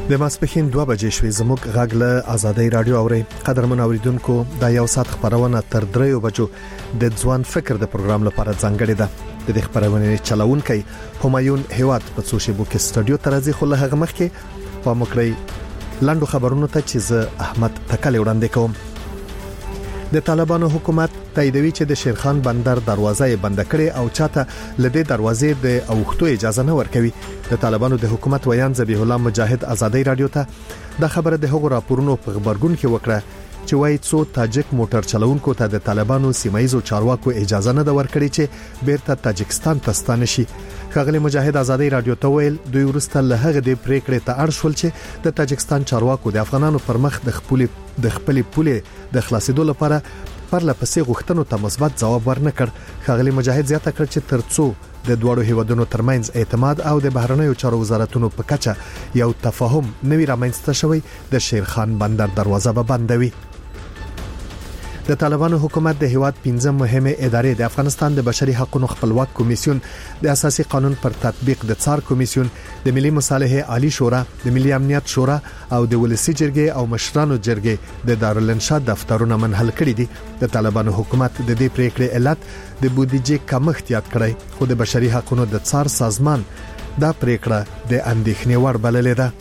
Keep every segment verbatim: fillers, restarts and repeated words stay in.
د ماسپښین دوه بجې شوې زموږ غږ له آزادۍ رادیو اوري. قدرمن اوریدونکو دا یو ساعت خبرونه تر دریو بجو د ځوان فکر د پروګرام لپاره ځانګړې ده. د دې خبرونه چلاونکي همایون هیواد په سوشيبو کې سټډیو ترازی خو له هغه مخکې په مکرې لاندو خبرونو ته چې زه احمد تکل وړاندې کوم. د طالبانو حکومت تاییدوي چې د شیرخان بندر دروازه یې بند کړې او چاته لدې دروازې د اوختو اجازه نه ورکوي. د طالبانو د حکومت ویان ذبیح الله مجاهد آزادۍ رادیو ته د خبره د هغو راپورونو په خبرګون کې وکړه چې وایي څو تاجک موټر چلوونکو ته د طالبانو سیمایزو چارواکو اجازه نه ورکړي چې بیرته تاجکستان ته ستانه شي. خغلی مجاهد آزادۍ رادیو ته ویل دوی ورسته له هغه د پریکړې ته اړ شول چې د تاجکستان چارواکو د افغانانو پر مخ د خپل د خپل پولې د خلاصېدو لپاره پرله پسې غوښتنو ته مثبت ځواب ورنکړ. خغلی مجاهد زیاته کړ چې ترڅو د دوړو هیوادونو ترمنځ اعتماد او د بهرنیو چارو وزارتونو په کچه یو تفاهم نوی رامنځته شوی د شیرخان بندر دروازه به بندوي. د طالبانو حکومت د هیواد پنځه مهمه ادارې د افغانستان د بشري حقوقو خپلواک کمیسیون، د اساسي قانون پر تطبیق د څار کمیسیون، د ملي مصالحه عالی شورا، د ملي امنیت شورا او د ولسی جرګې او مشرانو جرګې د دارالانشا دفترونه منحل کړي دي. د طالبانو حکومت د دې پریکړې علت د بودیجې کمښت یاد کړی، خو د بشري حقوقو د څار سازمان دا پریکړه د اندېښنې وړ بللې ده.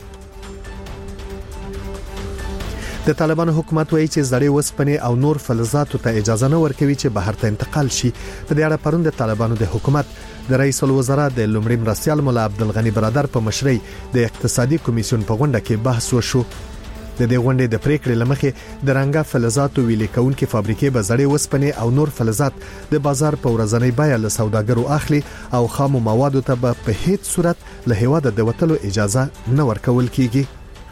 د طالبانو حکومت وایي چې زړې وسپنې او نور فلزاتو ته اجازه نه ورکوي چې بهر ته انتقال شي. په دې اړه پرون د طالبانو د حکومت د رئیس الوزرا د لومړي مرستيال مولا عبدالغنی برادر په مشرۍ د اقتصادي کمیسیون په غونډه کې بحث وشو. د دې غونډې د پریکړې لمخې د رنګه فلزاتو ویلې کونکي فابریکې به زړې وسپنې او نور فلزات د بازار په ورځنۍ بیه له سوداګرو اخلي او خامو موادو ته به په هیڅ صورت له هیواده د وټلو اجازه نه ورکول کیږي.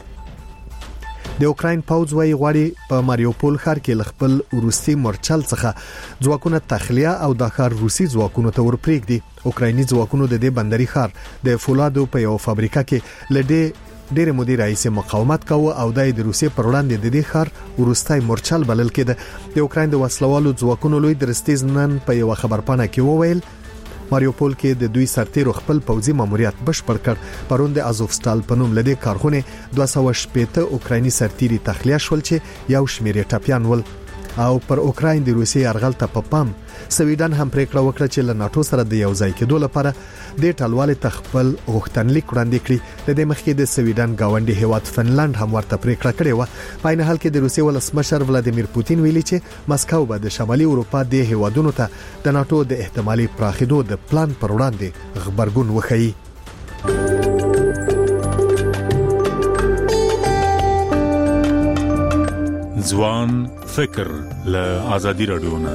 د اوکراین پوځ وايي غواړي په ماریوپول ښار کې خپل روسي مورچل څخه ځواکونه تخلیه او د ښار روسي ځواکونو ته ورپرېږدي. اوکرایني ځواکونو د دې بندري ښار د فولادو په یو فابریکه کې لډې ډېر مدیر رئیس مقاومت کاوه او د روسي پر وړاندې د دې ښار ورستای مورچل بلل کېده. د اوکراین د وسلوالو ځواکونو لوی درستیز نن په یو خبرپاڼه کې وویل ماریوپول کې د دوی سرتیرو خپل پوځي ماموریت بشپړ کړ. پرون د ازوفستال په نوم لدې کارخونه دوه سوه شپږ اوکرایني سرتیري تخلیه شول چې یو شمېر ټاپیان ول او پر اوکراین د روسي یرغل ته په پام سویډن هم پریکړه وکړه چې له ناتو سره د یو ځای کېدو لپاره د ټالوالې تخپل غوښتنلیک وړاندې کړي. د دې مخکې د سویډن گاونډي هیواد فنلند هم ورته پریکړه کړې و. په عین حال کې د روسي ولسمشر ولادیمیر پوتین ویلي چې مسکو به د شمالي اروپا د هیوادونو ته د ناتو د احتمالي پراخېدو د پلان پر وړاندې خبرګون وښيي. ځوان فکر له آزادۍ رادیو نه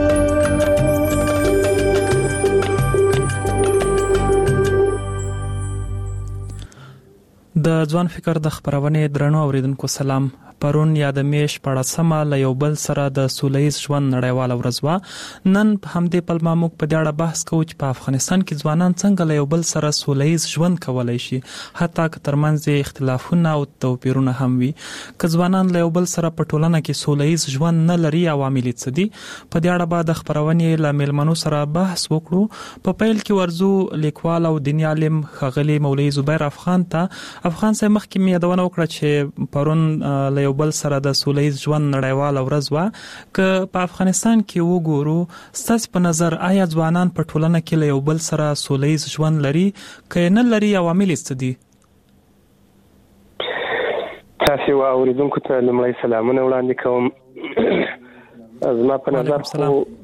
د ځوان فکر د خبرونه درنو اوریدونکو سلام. پرون یا د میش پړه سم له یو بل سره د سولهیز ژوند نړیواله ورځ وا. نن په همدې پلمه موږ په دې اړه بحث کوو چې په افغانستان کې ځوانان څنګه له یو بل سره سولهیز ژوند کولای شي، حتی که ترمنځ اختلافونه او توپیرونه هم وي. که ځوانان له یو بل سره په ټولنه کې سولهیز ژوند نه لري، عوامل څه دي؟ په دې اړه به د خبرونه له میلمنو سره بحث وکړو. په پیل کې ورزو لیکوال او دیني عالم خغلی مولوی زبیر افغان ته افغان سره مخکې یادونه وکړه چې پرون له یو بل سره د سولهیز ژوند نړیواله ورځ وا. که په افغانستان کې وګورو، ستاسو په نظر آیا ځوانان په ټولنه کې له یو بل سره سولهیز ژوند لري؟ که نه لري، عوامل څه دي؟ تاسو اوریدونکو ته لمړی سلامونه وړاندې کوم. زما په نظر خو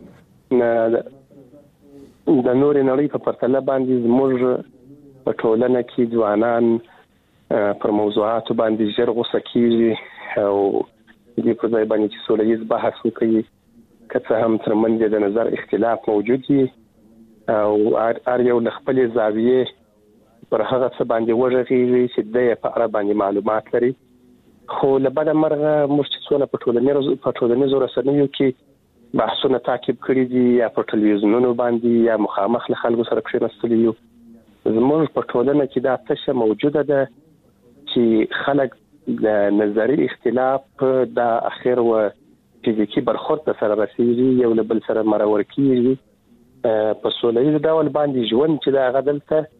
د نورې نړۍ په پرتله باندې زموږ په ټولنه کې ځوانان پر موضوعاتو باندې ژر غوسه کیږي او دې په ځای باندې چې سولهییز بحث وکړي، که څه هم ترمنځ د نظر اختلاف موجود وي او هر یو له خپلې زاویې پر هغه څه باندې وغږېږي چې د یې په اړه باندې معلومات لري. خو له بده مرغه موږ چې څونه په ټولنیزو رسنیو کې بحثونه تعقیب کړي دي یا په ټلویزیونونو باندې یا مخامخ له خلکو سره کښېنستلي یو، زموږ په ټولنه کې دا تشه موجوده ده چې خلک د نظری اختلاف د اخر و فزیکی برخورد سره رسیږي، یو له بل سره مرور کیږي. په سولهییز ډول باندې ژوند چې دا غدلته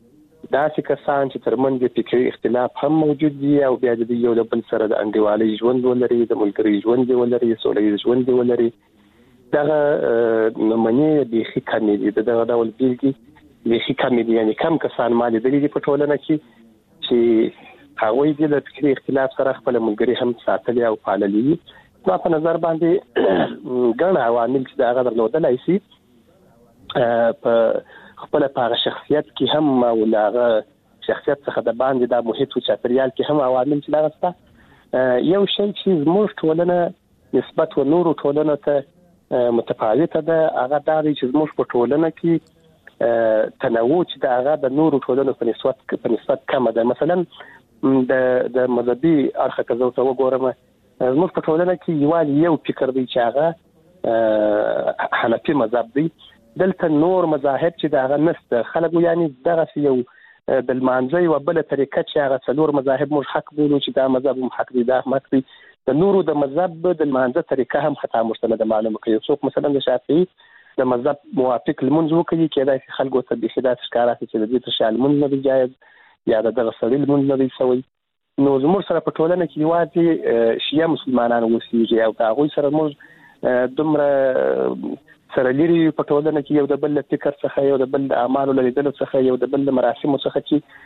داسې کسان چې ترمنځ فکري اختلاف هم موجود دي او بیا د یو بل سره د انډیوالۍ ژوند ولري، د ملګري ژوند ولري، سوله‌ییز ژوند ولري، دغه نمونې بیخي کمې دي. دغه ډول بیلګې بیخي کمې دي. یعنې کم کسان ما لیدلي دي په ټولنه کې چې هغوی دې له فکري اختلاف سره خپل ملګري هم ساتلي او پاللي دي. ما په نظر باندې ګڼ عوامل چې دغه درلودلی شي په خپل په شخصیت کې هم او هغه شخصیت څخه د باندې د محیط او چاپیریال کې هم عوامل چې دغه سته. یو شی چې زموږ ټولنه نسبت و نورو ټولنو ته متفاوته ده، هغه دا دی چې زموږ په ټولنه کې تنوع چې د هغه د نورو ټولنو په نسبت په نسبت کمه ده. مثلا د د مذهبي اړخه که زه ورته وګورم، زموږ په ټولنه کې یوازې یو فکر دی چې هغه حنفي مذهب دی. دلته نور مذاهب چې د هغه نسته. خلک یعنی دغه یو د لمانځه یوه بله طریقه چې هغه څلور مذاهب موږ حق بولو چې دا مذهب هم حق دی، دا هم حق دی. د نورو د مذهب د لمانځه طریقه هم خطا موږ ته نه معلومه کوي. څوک مثلا د شافعي د مذهب موافق لمونځ وکړي، کېدای شي خلکو ته بیخي داسې ښکاره شي چې د دې تر شا لمونځ نه دی جایز یا د دغه سړي لمونځ نه دی سوی. نو زموږ سره په ټولنه کې یوازې شیعه مسلمانان اوسېږي او د هغوی سره موږ دومره سره لري په ټولنه کې یو د بل فکر څخه، یو د بل اعمالو لیدلو څخه، یو د بل مراسمو څخه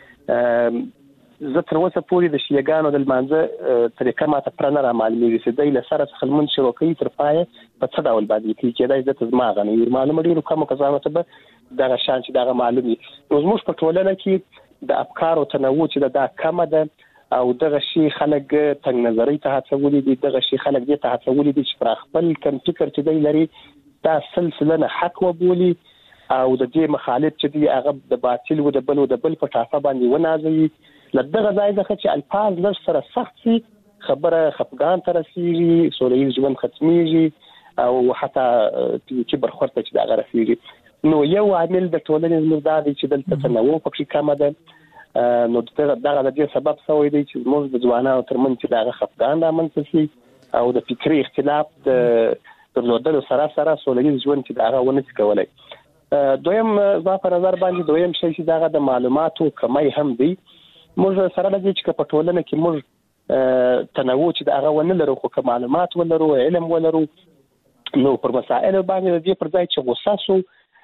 چې زه تر اوسه پورې د شیعهګانو د لمانځه طریقه ماته پوره نه رامعلومېږي چې دوی له سره څخه لمونځ شروع کوي تر پایه په څه ډول باندې کوي. کېدای شي درته زما هغه نه وي معلومه، ډېرو کمو کسانو ته به دغه شان چې دغه معلوم وي. نو زموږ په ټولنه کې د افکارو تنوع چې ده دا کمه ده او دغه شي خلک تنګ نظرۍ ته هڅولي دي، دغه شي خلک دې ته هڅولي دي چې پر خپل کم فکر چې دی لري دا سلسله نه حق وبولي او د دې مخالف چې دی هغه د باطل و د بل و د بل په ټاپه باندې ونازوي. له دغه ځای څخه چې الفاظ لږ سره سخت شي، خبره خفګان ته رسېږي، سوله ییز ژوند ختمېږي او حتی فزیکي برخورد ته چې دغه رسېږي. نو یو عامل د ټولنې زموږ دا دی چې دلته تنوع پکې کمه ده. نو دغه د دې سبب شوی دی چې زموږ د ځوانانو ترمنځ چې دغه خفګان رامنځته شي او د فکري اختلاف د درلودلو سره سره سوله‌ییز ژوند چې دغه ونه شي کولی. دویم زما په نظر باندې دویم شی چې دغه د معلوماتو کمی هم دی. موږ سره لږ چې په ټولنه کې موږ تنوع چې دغه ونه لرو، خو که معلومات ولرو، علم ولرو، نو پر مسائلو باندې د دې پر ځای چې غوسه سو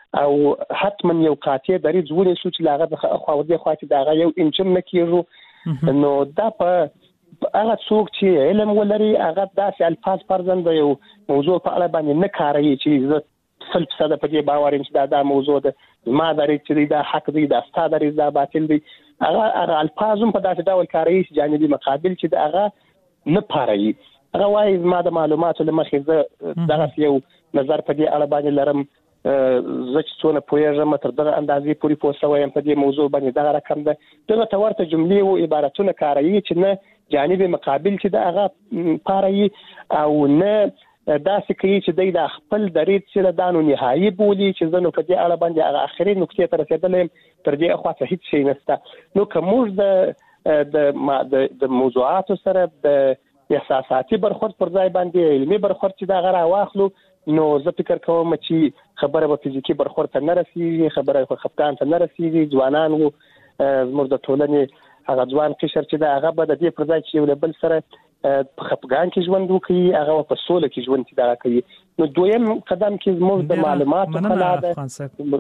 او حتما یو قاطع دریځ ونیسو چې هغه د خوا دې خوا چې دغه یو انچم نه کېږو، نو دا په هغه څوک چې علم ولري هغه داسې الفاظ فرضاً د یو موضوع په اړه باندې نه کاروي چې زه سل فیصده په دې باور یم چې دا دا موضوع ده، زما دریځ چې دی دا حق دی، دا ستا دریځ دا باطل دی. هغه هغه الفاظ هم په داسې ډول کاروي چې جانبي مقابل چې د هغه نه پاروي. هغه وایي زما د معلوماتو له مخې زه دغسې یو نظر په دې اړه باندې لرم، زه چې څونه پوهېږم تر دغه اندازې پورې پوه شوی یم په دې موضوع باندې دغه رقم ده. دغه ته ورته جملې او عبارتونه کاروي چې نه جانب مقابل چې د هغه پاروي او نه داسې کوي چې دی د خپل دریځ چې دا نو نهایي بولي چې زه نو په دې اړه باندې هغه آخري نقطې ته رسېدلی یم، تر دې اخوا څه هېڅ شی نشته. نو که موږ د د موضوعاتو سره د احساساتي برخورد پر ځای باندې علمي برخورد چې دغه راواخلو، نو زه فکر کوم چې خبره به فزیکي برخورد ته نه رسېږي، خبره به خفګان ته نه رسېږي. ځوانان وو زموږ د ټولنې هغه ځوان قشر چې دا هغه به د دې پر ځای چې یو له بل سره په خفګان کې ژوند وکړي، هغه په سوله کې ژوند چې دغه کوي. نو دویم قدم کې زموږ د معلوماتو کلا ده.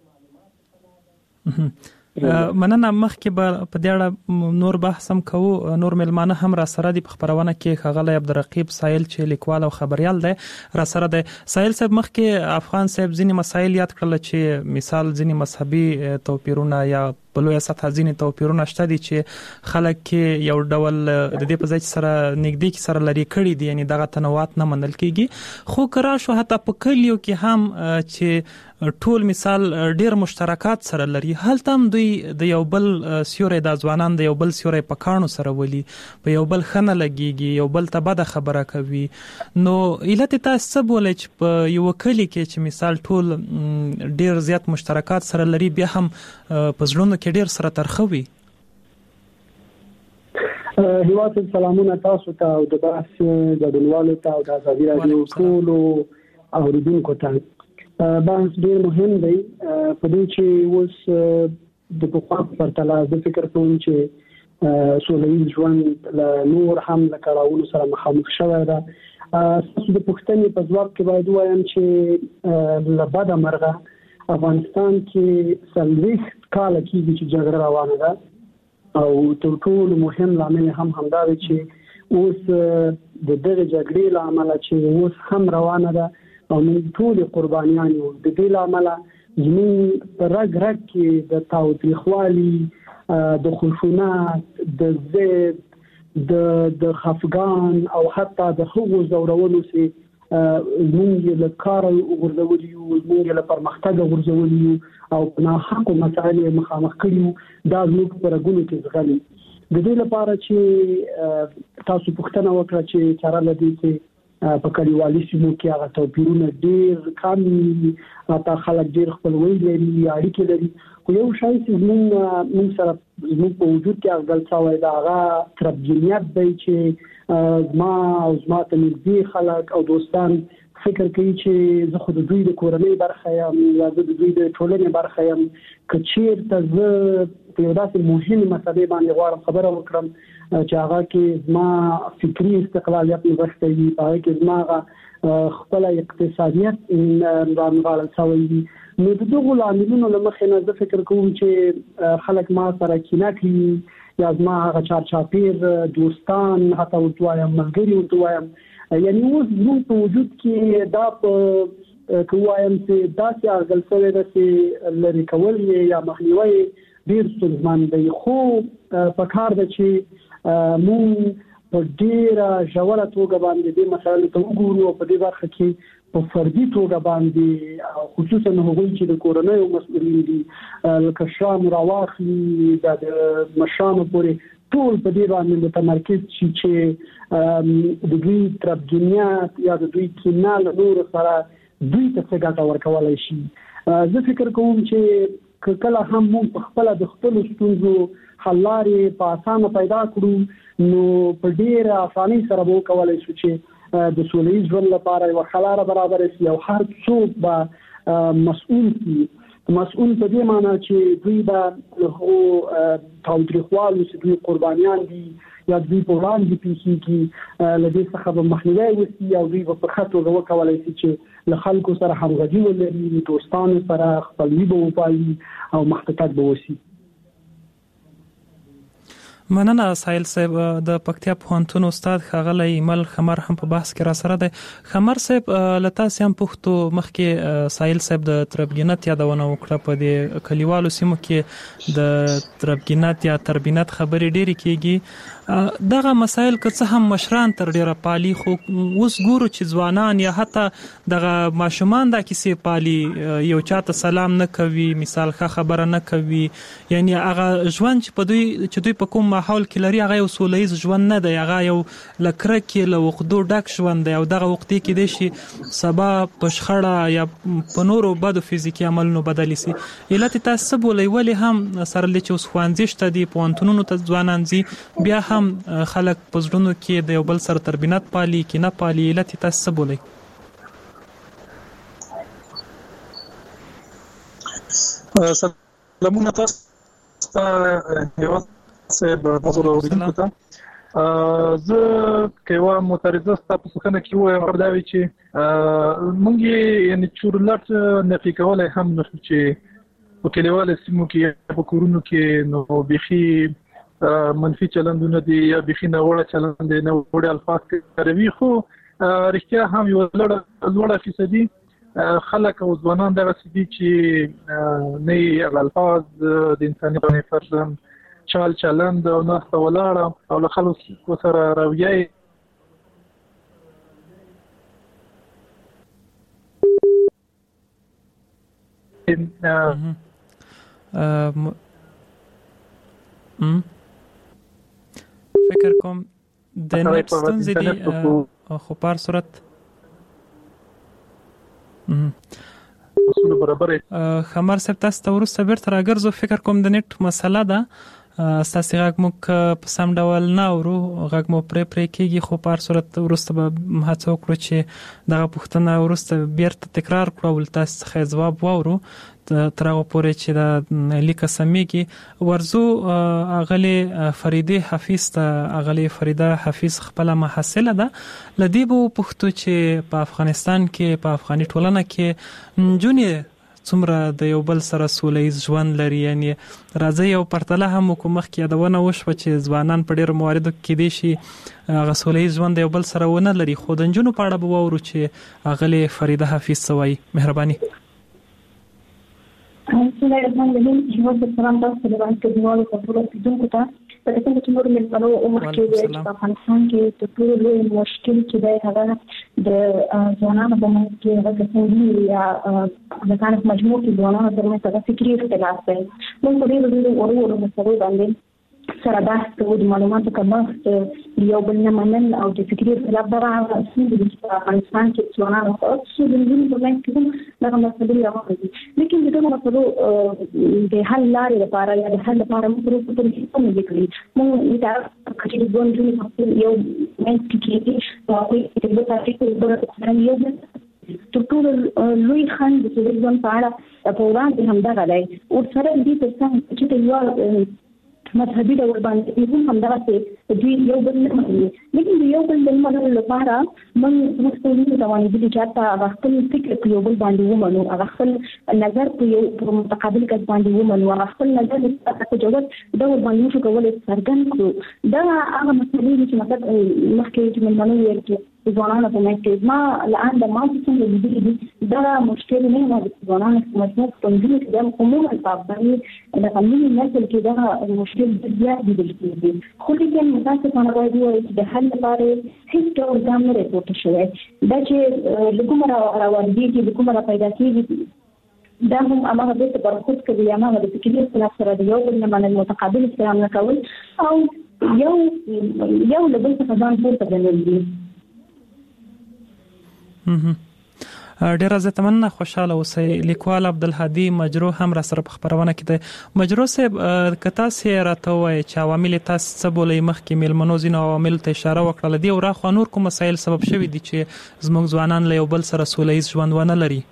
مننه. مخکې به په دې اړه نور بحث هم کوو. نور ملمانه هم را سره دي په خبرونه کې. ښاغلی عبدالرقیب سایل چې لیکوال او خبریال دی را سره دی. سایل صاحب، مخکې افغان صاحب ځینې مسایل یاد کړل چې مثال ځینې مذهبي توپیرونه یا په لویه سطحه ځینې توپیرونه شته دي چې خلک کې یو ډول د دې په ځای چې سره نږدې کې سره لرې کړي دي، یعنې دغه تنوعات نه منل کېږي. خو که راشو حتی په کلیو کې هم چې ټول مثال ډېر مشترکات سره لري، هلته هم دوی د یو بل سیوری، د ځوانان د یو بل سیوری په کاڼو سره ولي، په یو بل ښه نه لګېږي، یو بل ته بده خبره کوي. نو علت یې تاسو څه بولئ چې په یوه کلي کې چې مثال ټول ډېر زیات مشترکات سره لري، بیا هم په زړونو کې ډېر سره ترخه وي؟ هیواد سلامونه تاسو ته او د بحث ګډونوالو ته او د ازادي راډیو ټولو اوریدونکو ته. بحث ډېر مهم دی په دې چې اوس د پخوا په پرتله زه فکر کوم چې سوله ییز ژوند له نور هم له کړاوونو سره مخامخ شوی ده. تاسو د پوښتنې په ځواب کې باید ووایم چې له بده مرغه افغانستان کې څلوېښت کاله کېږي چې جګړه روانه ده او تر ټولو مهم لامل هم همدا دی چې اوس د دغه جګړې له امله چې اوس هم روانه ده او موږ ټول قربانیان یو. د دې له امله زموږ په رګ رګ کې د تاوتریخوالي، د خشونت، د ضد، د د خفګان او حتی د هغو زورولو سي زموږ له کار ورزولي یو، زموږ له پرمختګ ورزولي یو او په ناحقو مسایلو مخامخ کړي دا زموږ په رګونو کې ځغلي. د دې لپاره چې تاسو پوښتنه وکړه چې چاره لدی چې په کلیوالي سیمو کې هغه توپیرونه ډېر کم دي، حتی خلک ډېر خپلوي لري، اړیکې لري، خو یو شی چې زموږ موږ سره زموږ په وجود کې اغل څوی دا هغه تربجنیت دی چې زما او زما ته نږدې خلک او دوستان فکر کوي چې زه خو د دوی د کورنۍ برخه یم یا زه د دوی د ټولنې برخه یم. که چېرته زه په یو داسې مهمې مسلې باندې غواړم خبره وکړم چې هغه کې زما فکري استقلالیت نغښتی وي، په هغه کې زما هغه خپله اقتصادیت رانغاړل شوی وي، نو د دغو لاملونو له مخې نه زه فکر کوم چې خلک ما سره کینه کوي یا زما هغه چارچاپیر دوستان حتی ورته وایم ملګري ورته وایم. یعنی اوس زموږ په وجود کې دا په که وایم چې داسې اغل شوی ده چې لرې کول یې یا مخنیوی یې ډېر ستونزمن دی، خو په کار ده چې موږ په ډېره ژوره توګه باندې دې مسایلو ته وګورو او په دې برخه کې په فردي توګه باندې خصوصا هغوی چې د کورنیو مسؤلین دي لکه شران راواخلي د مشرانو پورې ټول په دې باندې متمرکز شي چې د دوی تربجنیت یا د دوی کینه له نورو سره دوی ته څه ګټه ورکولی شي. زه فکر کوم چې کله هم موږ په خپله د خپلو ستونزو حل لارې په اسانه پیدا کړو نو په ډېره اسانۍ سره به وکولی شو چې د سوله ییز ژوند لپاره یوه ښه لاره برابره شي او هر څوک به مسؤول شي. مسؤول په دې معنی چې دوی به له هغو تاوتریخوالو چې دوی قربانیان دي یا دوی په وړاندې پیښیږي له دې څخه به مخنیوی وشي او دوی به په ښه توګه وکولی شي چې له خلکو سره همغږي ولري، دوستانو سره خپلوي به وپالي او مخته تګ به وشي. مننه سایل صاحب. د پکتیا پوهنتون استاد ښاغلی ایمل خمر هم په بحث کې را سره دی. خمر صاحب له تاسې هم پوښتو، مخکې سایل صاحب د تربګنت یادونه وکړه، په دې کلیوالو سیمو کې د تربګنت یا تربینت خبرې ډېرې کېږي. دغه مسایل که څه هم مشران تر ډېره پالي، خو اوس ګورو چې ځوانان یا حتی دغه ماشومان دا کیسې پالي، یو چاته سلام نه کوي، مثال ښه خبره نه کوي، یعنی هغه ژوند چې په دوی چې دوی په کوم ماحول کې لري هغه یو سوله ییز ژوند نه دی، هغه یو له کرکې له عقدو ډک ژوند دی او دغه عقدې کېدای شي سبا په شخړه یا په نورو بدو فزیکي عملونو بدلې سي. علت یې تاسو څه بولئ؟ ولې هم سره له چې اوس ښوونځي شته دي، پوهنتونونو ته ځوانان ځي، بیا هم خلک په زړونو کې د یو بل سره تربینت پالي، کینه پالي، علت یې تاسو څه بولئ؟ سلامونه تاسو ته هیواد صاحب تاسو راوړئ ته. زه که یوه معترضه ستا په پوښتنه کې ووایم هغه دا وي چې موږ یې یعنې چورلټ نفي کولی هم نشو چې په کلیوالو سیمو کې په کورونو کې نو بیخي منفي چلندونه دي یا بیخي ناوړه چلند دی، ناوړه الفاظ کاروي، خو رښتیا هم یوه لوړه فیصدي خلک او ځوانان دغسې دي چې نه یې هغه الفاظ د انساني باندې فرضاً چال چلند او ناسته ولاړه او له خلکو سره رویه یې فکر کوم د نت ستونزې دي، خو په هر صورت خمر صاحب تاسو ته وروسته بیرته راګرځو. فکر کوم د نت مسله ده ستاسو غږ مو په سم ډول نه اورو، غږ مو پرې پرې کېږي، خو په هر صورت ورسته به هڅه وکړو چې دغه پوښتنه ورسته بیرته تکرار کړو او تاسو څخه ځواب واورو تر هغه پورې چې د لیک سمېږي. ورزو اغلی فریده حفیظ ته، اغلی فریده حفیظ خپل محصله ده، لدی بو پښتو چې په افغانستان کې په افغاني ټولنه کې جونې څومره د یو بل سره سوله‌ییز ژوند لري. یعنی راځي یو پرتله هم حکومت کې یادونه وشوه چې ځوانان په ډېر مواردو کې دي شي هغه سوله‌ییز ژوند یو بل سره ونه لري. خو د نجونو په اړه به واورو چې اغلی فریده حفیظ سوي. مهرباني. بسم الله الرحمن الرحیم. هیواد د سلام تاسو د باندې کډوالو په ټول کډونکو ته په دې کې چې نور ملګرو عمر کې د افغانستان کې د ټول لوی مشکل چې دی هغه د ځوانانو په منځ کې هغه څنګه یا د کانت مجموع کې ځوانانو ترمنځ هغه فکري اختلاف دی. موږ په دې ډول ورو ورو مسلو باندې سره بحث کوو، د معلوماتو کمښت، یو بل نه منل او د فکري اختلاف دغه څنګه د افغانستان کې ځوانانو په څو د نجونو په منځ کې هم دغه مسلې روانې دي. لیکن دغه مسلو د حل لارې لپاره یا د حل لپاره موږ پرې په هیڅ نه لیکلي. موږ دا چې د ژوند یو منځ کې کېږي او په دې باندې یو تر ټولو لوی خنډ د ژوند په اړه په وړاندې هم دغه دی. او سره دې ترڅنګ چې د یو مذهبي ډول باندې هم همدغه دوی یو بل نه مني. لیکن یو بل د منلو لپاره موږ مستقیمه روانې دي چې هغه خپل فکر په یو بل باندې ومنو، هغه خپل نظر په یو متقابل کس باندې ومنو، هغه خپل نظر په جوړت ډول باندې شو کولای څرګند کړو. دا هغه مسلې چې مثلا مخکې چې موږ منو چې ځوانانو په منځ کې ما لعنده ما څنګه لیدلې دا مشکل نه نه د ځوانانو په منځ کې څنګه چې د عموما په باندې د قانوني نسل کې دا مشکل زیات دي دي. خو لیکن متاسفانه باید وایي چې د حل لپاره هیڅ ډول ګام نه راپورته شوی. دا چې د کومه راوړي چې د کومه پیدا کیږي دا هم هغه د برخوت کوي، هغه د فکري اختلاف سره د یو بل نه منل، متقابل احترام نه کول او یو یو له بل څخه ځان پورته ګڼل دي. ډیر زه تمنه خوشاله اوسئ. لیکوال عبدالهادي مجرو هم را سره په خبرونه کې دی. مجرو صاحب کتا سي راته وای چې عوامل تاسو څه بولې مخکې ملمنو زینو عوامل ته اشاره وکړه، دی او را خو نور کوم مسایل سبب شوي دي چې زموږ ځوانان له یو بل سره سوله‌ییز ژوند ونه لري.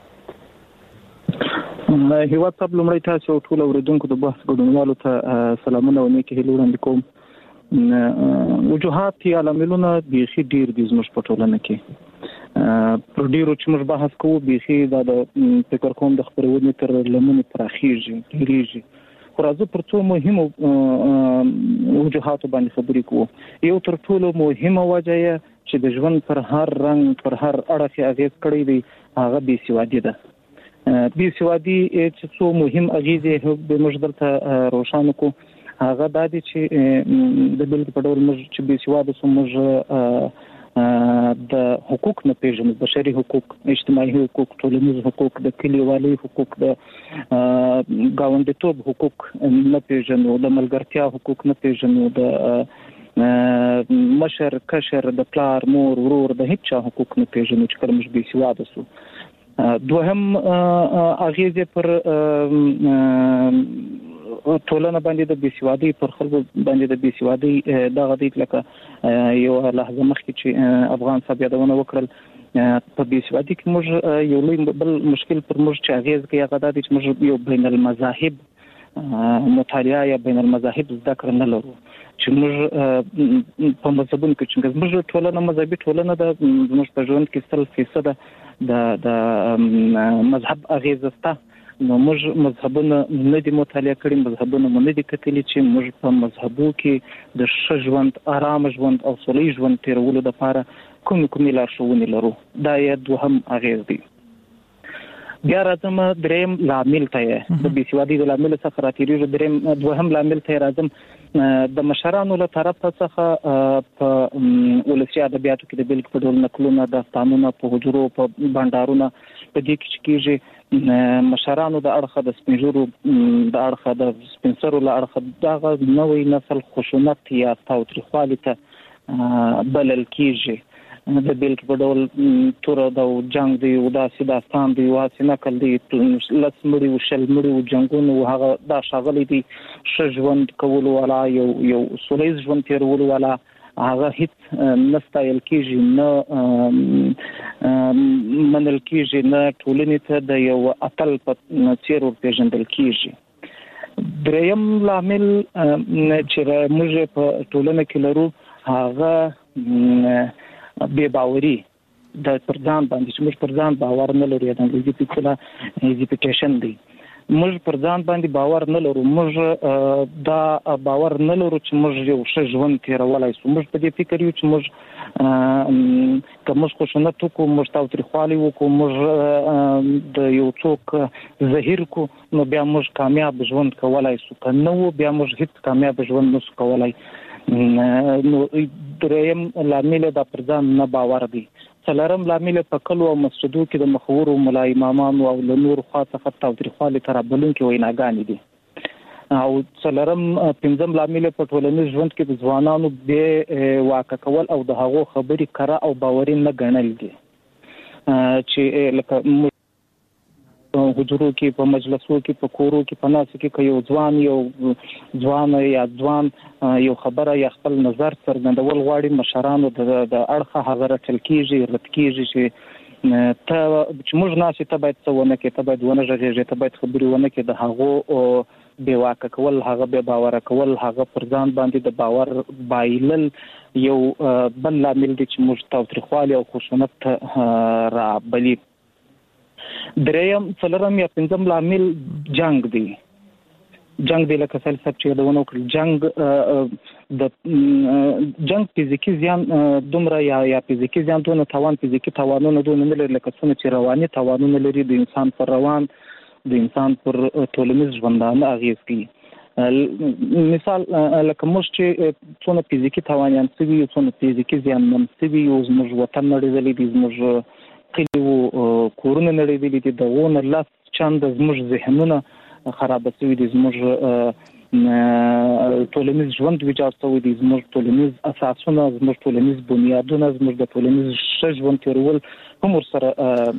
هیواد صاحب لومړی تاسو ټول اوریدونکو د بحث ګډونوالو ته سلامونه او نیکې هیلې وړاندې کوم. وجوهات یا عواملونه بیخي ډیر دي زموږ په ټولنه کې. پر ډیرو چې موږ بحث کوو بیخي دا د فکر کوم د خپرونې تر لمنې پراخیږي ډیریږي. خو راځو پر څو مهمو وجوهاتو باندې خبرې کوو. یو تر ټولو مهمه وجه یې چې د ژوند پر هر رنګ پر هر اړخ یې اغېز کړی دی هغه بېسوادي ده. بېسوادي چې څو مهم اغېزې به موږ دلته روښانه کړو هغه دا دي چې د بېلګې په ډول موږ چې بېسواده سو موږ د حقوق نه پیژنو، بشري حقوق، اجتماعي حقوق، ټولنیز حقوق، د کلیوالي حقوق، د ګاونډیتوب حقوق نه پیژنو، د ملګرتیا حقوق نه پیژنو، د مشر کشر د پلار مور ورور د هیڅ چا حقوق نه پیژنو چې کله موږ بېسواده سو. دوهم اغېزې پر ټولنه باندې د بېسوادۍ پر خلکو باندې د بېسوادۍ دغه دی لکه یو لحظه مخکې چې افغان صاحب یادونه وکړل په بېسوادۍ کې موږ یو لوی بل مشکل پر موږ چې اغېز کوي هغه دا دی چې موږ یو بین المذاهب مطالعه یا بین المذاهب زده کړه نه لرو چې موږ په مذهبونو کې چې موږ ټولنه مذهبي ټولنه ده، زموږ په ژوند کې سل فیصده د د مذهب اغېز شته. نو موږ مذهبونه نه دي مطالعه کړي، مذهبونه مو نه دي کتلي چې موږ په مذهبو کې د ښه ژوند، آرام ژوند او سوله ژوند تیرولو لپاره کومې کومې لارښوونې لرو. دا یې دوهم اغېز دی. بیا راځم دریم لامل ته یې د بېسوادۍ د لامل څخه راتېرېږو. دریم دوهم لامل ته یې راځم د مشرانو له طرفه څخه په ولسي ادبیاتو کې د بېلګې په ډول نکلونه، داستانونه، په حجرو، په بنډارونه په دې کې چې کېږي مشرانو د اړخه د سپین ږیرو د اړخه د سپین سرو له اړخه دغه نوی نسل خشونت یا تاوتریخوالي ته بلل کېږي. د بیل په ډول تور د جنگ دی او د سیداستان دی او سینا کل دی لس مړي او شل مړي او جنگونو هغه دا شاغلي دي شژوند کول ولا یو یو سولېز ژوند تیرول ولا هغه هیڅ نستایل کېږي نه منل کېږي نه ټولنې ته د یو اتل په څیر ورپېژندل کېږي. دریم لامل چې موږ په ټولنه کې لرو هغه بې باوري د پرځان باندې چې موږ پرځان باور نه لرو د انګلیزي په اصطلاح هیزیټیشن دی. موږ پر ځان باندې باور نه لرو، موږ دا باور نه لرو چې موږ یو ښه ژوند تیرولای شو. موږ په دې فکر یو چې موږ که موږ خشونت وکړو، موږ تاوتریخوالي وکړو، موږ د یو څوک زهیر کو نو بیا موږ کامیاب ژوند کولای شو، که نه وو بیا موږ هیڅ کامیاب ژوند نشو کولای. نو دریم لامل د پر ځان نه باور دی. څلورم لامل په کلو او مسجدو کې د مخورو ملا امامانو او له نور خوا څخه تاوتریخوالي تر بلونکي ویناګانې دي. او څلورم پنځم لامل په ټولنیز ژوند کې د ځوانانو بې واکه کول او د هغو خبرې کره او باوري نه ګڼل دي، چې لکه حجرو کې په مجلسو کې په کورو کې په ناس کې که یو ځوان یو ځوان یا ځوان یو خبره یا خپل نظر څرګندول غواړي، مشرانو د اړخه هغه رټل کېږي، رد کېږي چې ته چې موږ ناسې ته باید څه ونه کړې، ته باید ونه غږېږې، ته باید خبرې ونه کړې. د هغو بې واکه کول، هغه بې باوره کول، هغه پر ځان باندې د باور بایلل یو بل لامل دی چې موږ تاوتریخوالي او خشونت رابلي. دریم څلورم یا پنځم لامل جنگ دی. جنگ دی لکه سل سب چې یادونه وکړل، جنگ د جنگ فزیکی زیان دومره یا یا فزیکی زیان دونه توان فزیکی توانونه دونه نه لري لکه څنګه چې رواني توانونه لري د انسان پر روان، د انسان پر ټولنیز ژوندانه اغیز کوي. مثال لکه موږ چې څونه فزیکی توانیان سوي، څونه فزیکی زیانمن سوي، زموږ وطن نړېدلی دی، زموږ کلیو کورونه نړېدلي دي، دغونه لس چنده زموږ ذهنونه خرابه شوي دي، زموږ ټولنیز ژوند ویجاړ شوی دی، زموږ ټولنیز اساسونه، زموږ ټولنیز بنیادونه، زموږ د ټولنیز ښه ژوند تېرول هم ورسره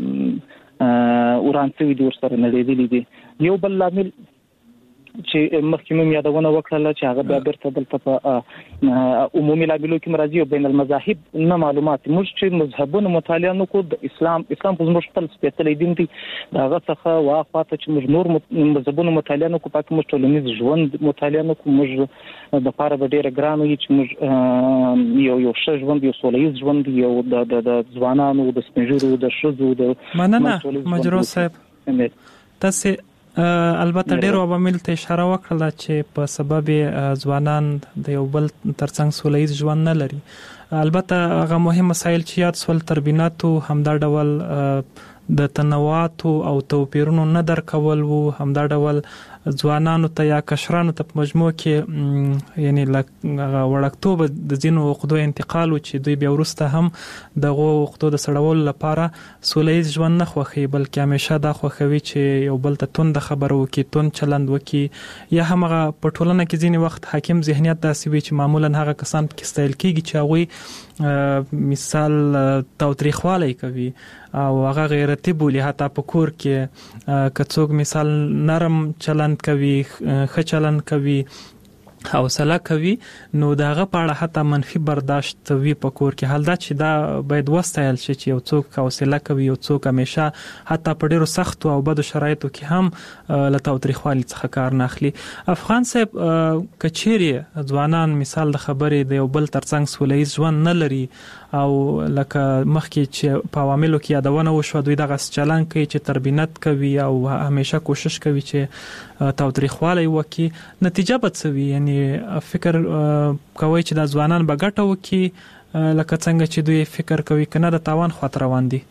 وران شوي دي، ورسره نړېدلي دي. یو بل لامل چې مخکې مې یادونه وکړله چې هغه بیا بیرته دلته په عمومي لاملو کې راځي او بین المذاهب نه معلومات. موږ چې مذهبونه مطالعه نه کوو، د اسلام اسلام خو زموږ خپل سپېڅلی دین دی، د هغه څخه واخواته چې موږ نور مذهبونه مطالعه نه کوو، پکې موږ ټولنیز ژوند مطالعه نه کوو، موږ دپاره به ډېره ګران وي چې موږ یو یو ښه ژوند، یو سوله ییز ژوند، یو د ځوانانو، د سپین ږیرو، د ښځو د مننه مجروح صاحب. تاسې البته ډېر عوامل ته اشاره وکړه چې په سبب ځوانان د یو بل ترڅنګ سوله ییز ژوند نه لري. البته هغه مهم مسایل چې یاد سول تربیناتو، همدا ډول د تنوعاتو او توپیرونو نه درکول وو، همدا ډول ځوانانو ته یا کشرانو ته په مجموع کې یعنی وړکتوب د ځینو عقدو انتقال و چې دوی بیا وروسته هم دغه عقدو د سړولو لپاره سوله ییز ژوند نه خوښوي، بلکې همیشه دا خوښوي چې یو بل ته توند خبره وکړي، توند چلند وکړي، یا هم هغه په ټولنه کې ځینې وخت حاکم ذهنیت داسې وي چې معمولا هغه کسان پکې ستایل کېږي چې هغوی مثال تاوتریخوالی کوي او هغه غیرتي بولي، حتی په کور کې که څوک مثال نرم چلند کوي، ښه چلند کوي، حوصله کوي، نو داغه په اړه حتی منفي برداشت وی په کور کې. حال دا چې دا باید وستایل شي چې یو څوک حوصله کوي، یو څوک همیشه حتی په ډیرو سختو او بدو شرایطو کې هم له تاوتریخوالي څخه کار نه اخلي. افغان صاحب، کچيري ځوانان مثال د خبرې د یو بل ترڅنګ سوله ییز ژوند نه لري او لکه مخکې چې په عواملو کې یادونه وشوه، دوی دغه چلند کوي چې تربینت کوي او همیشه کوشش کوي چې تاوتریخوالی وکړي، نتیجه به څه وي؟ یعنی فکر کوي چې د ځوانان به ګټه وکړي لکه څنګه چې دوی فکر کوي، که نه د تاوان خواته روان دي؟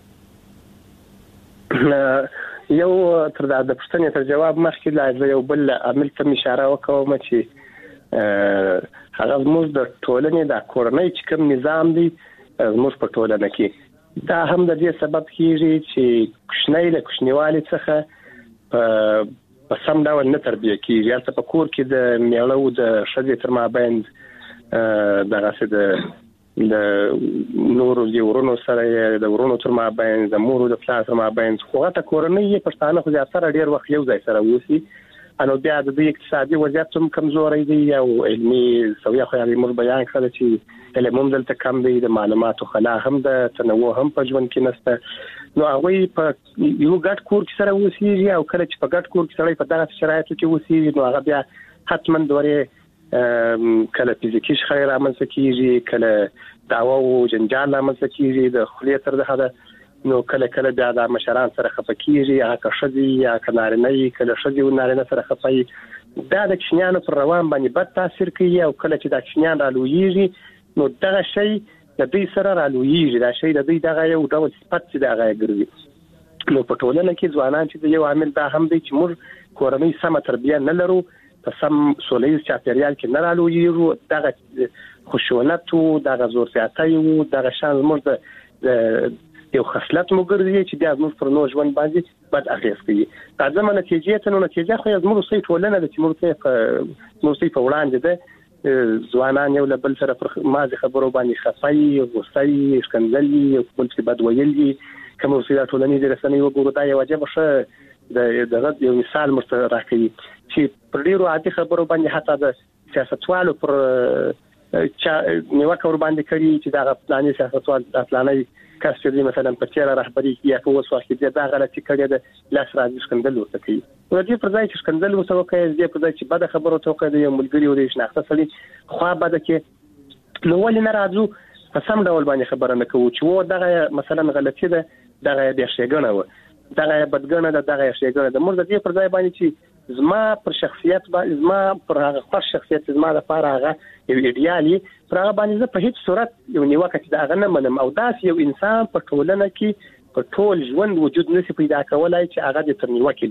یو تر د پوښتنې تر جواب مخکې لا زه یو بل عامل ته اشاره وکوم چې هغه زموږ د ټولنې د کورنۍ چې کوم نظام دی زموږ په ټولنه کې، دا هم د دې سبب کیږي چې کوچنی له کوچنیوالي څخه په په سم ډول نه تربیه کیږي. هلته په کور کې د میړه او د ښځې تر مابین دغسې د د نورو ورونو سره د ورونو تر مابین د مور او د پلار تر مابین خو غته کورنۍ پښتانه خو زیاتره ډیر وخت یو ځای سره وسی انو بیا د اقتصادي وضعیت هم کمزوري دی او علمي سویا خو یې موږ بیان کړل چې علم دلته کم دی د معلوماتو خلا هم د تنوع هم په ژوند کې نشته نو هغه په یو ګډ کور کې سره وسی او کله چې په ګډ کور کې سره په دغه شرایطو کې وسی نو هغه بیا حتما دوره کله فزیکی شخړې رامنځته کیږي کله دعوا او جنجال رامنځته کیږي د خلیه تر ده نو کله کله بیا د مشران سره خپکیږي یا کښدي یا کنارنه کله شدي او نارینه سره خپي دا د کښنیانو پر روان باندې بد تاثیر کوي او کله چې د کښنیان رالویږي نو دغه شی د دې سره رالویږي دا شی د دې دغه یو ډول صفت چې دغه ګرځي نو په ټولنه کې ځوانان چې یو عامل دا هم دی چې موږ کورنۍ سم تربیه نه لرو په سم سولېز چاپیریال کې نه رالویږي دغه خوشونت او دغه زور سیاستي او دغه شان موږ د یو خصلت مګرځي چې بیا موږ پر نو ژوند باندې بد اغیز کوي دا زموږ نتیجه ته نو نتیجه خو زموږ سې ټولنه د چې موږ ته موږ سې په وړاندې ده ځوانان یو له بل سره پر مازه خبرو باندې خفای او غوسای شکنځلي او بل څه بد ویلي کوم څه ټولنې د رسنۍ وګورو دا یو واجب شه د دغه یو مثال مرته راکړي چې پر ډیرو عادي خبرو باندې حتی د سیاستوالو پر چې نیوکه ور باندې کړي چې دا پلاني سیاستوال د پلاني کس چې مثلا په چیرې رهبری کې یا په وسو کې دا غلطي کړي د لاس راځي شکندل ورته کوي نو دې پر ځای چې شکندل وسو کوي دې پر ځای چې بده خبرو ته کوي د ملګری او د شناخته سړي خو بده کې نو ولې نه راځو په سم ډول باندې خبره نه کوو چې و دغه مثلا غلطي ده دغه د شیګنه و دغه بدګنه ده دغه شیګنه ده موږ دې پر ځای باندې چې زما پر شخصیت باندې زما پر هغه خاص شخصیت زما لپاره هغه یو ایډیالي پر هغه باندې زه په هیڅ صورت یو نیوکه چې دا غنه منم او داس یو انسان په ټولنه کې په ټول ژوند وجود نشي پیدا کولای چې هغه د تر نیوکه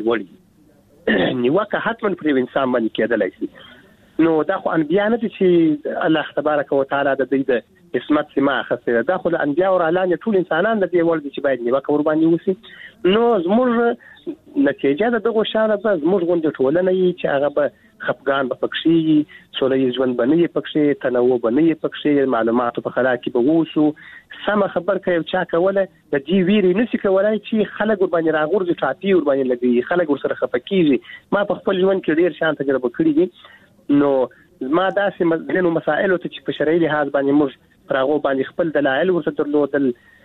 لوړي نیوکه حتما پر انسان باندې کېدلای شي نو دا خو انبیا نه چې الله تبارک وتعالى د دې د اسمت سما خاصه دا خو د انبیا او اعلان ټول انسانان د دې ول چې باید نیوکه ور باندې وسی نو زموږ نتیجه د دغه شانه به زموږ غونډه ټولنه یې چې هغه به خپګان به پکشي سولې ژوند باندې پکشي تنوع باندې پکشي معلومات په خلا کې به ووسو سم خبر کوي چا کوله د دې ویری نشي کولای چې خلک باندې راغورځي ټاپي ور باندې لګي خلک ور سره خپکیږي ما په خپل ژوند کې ډیر شان تجربه کړې دي نو ما داسې مزلینو مسائل ته چې په شرعي لحاظ باندې موږ پراغو باندې خپل دلایل ورته درلودل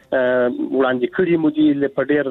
وړاندې کړی مو دي په ډیر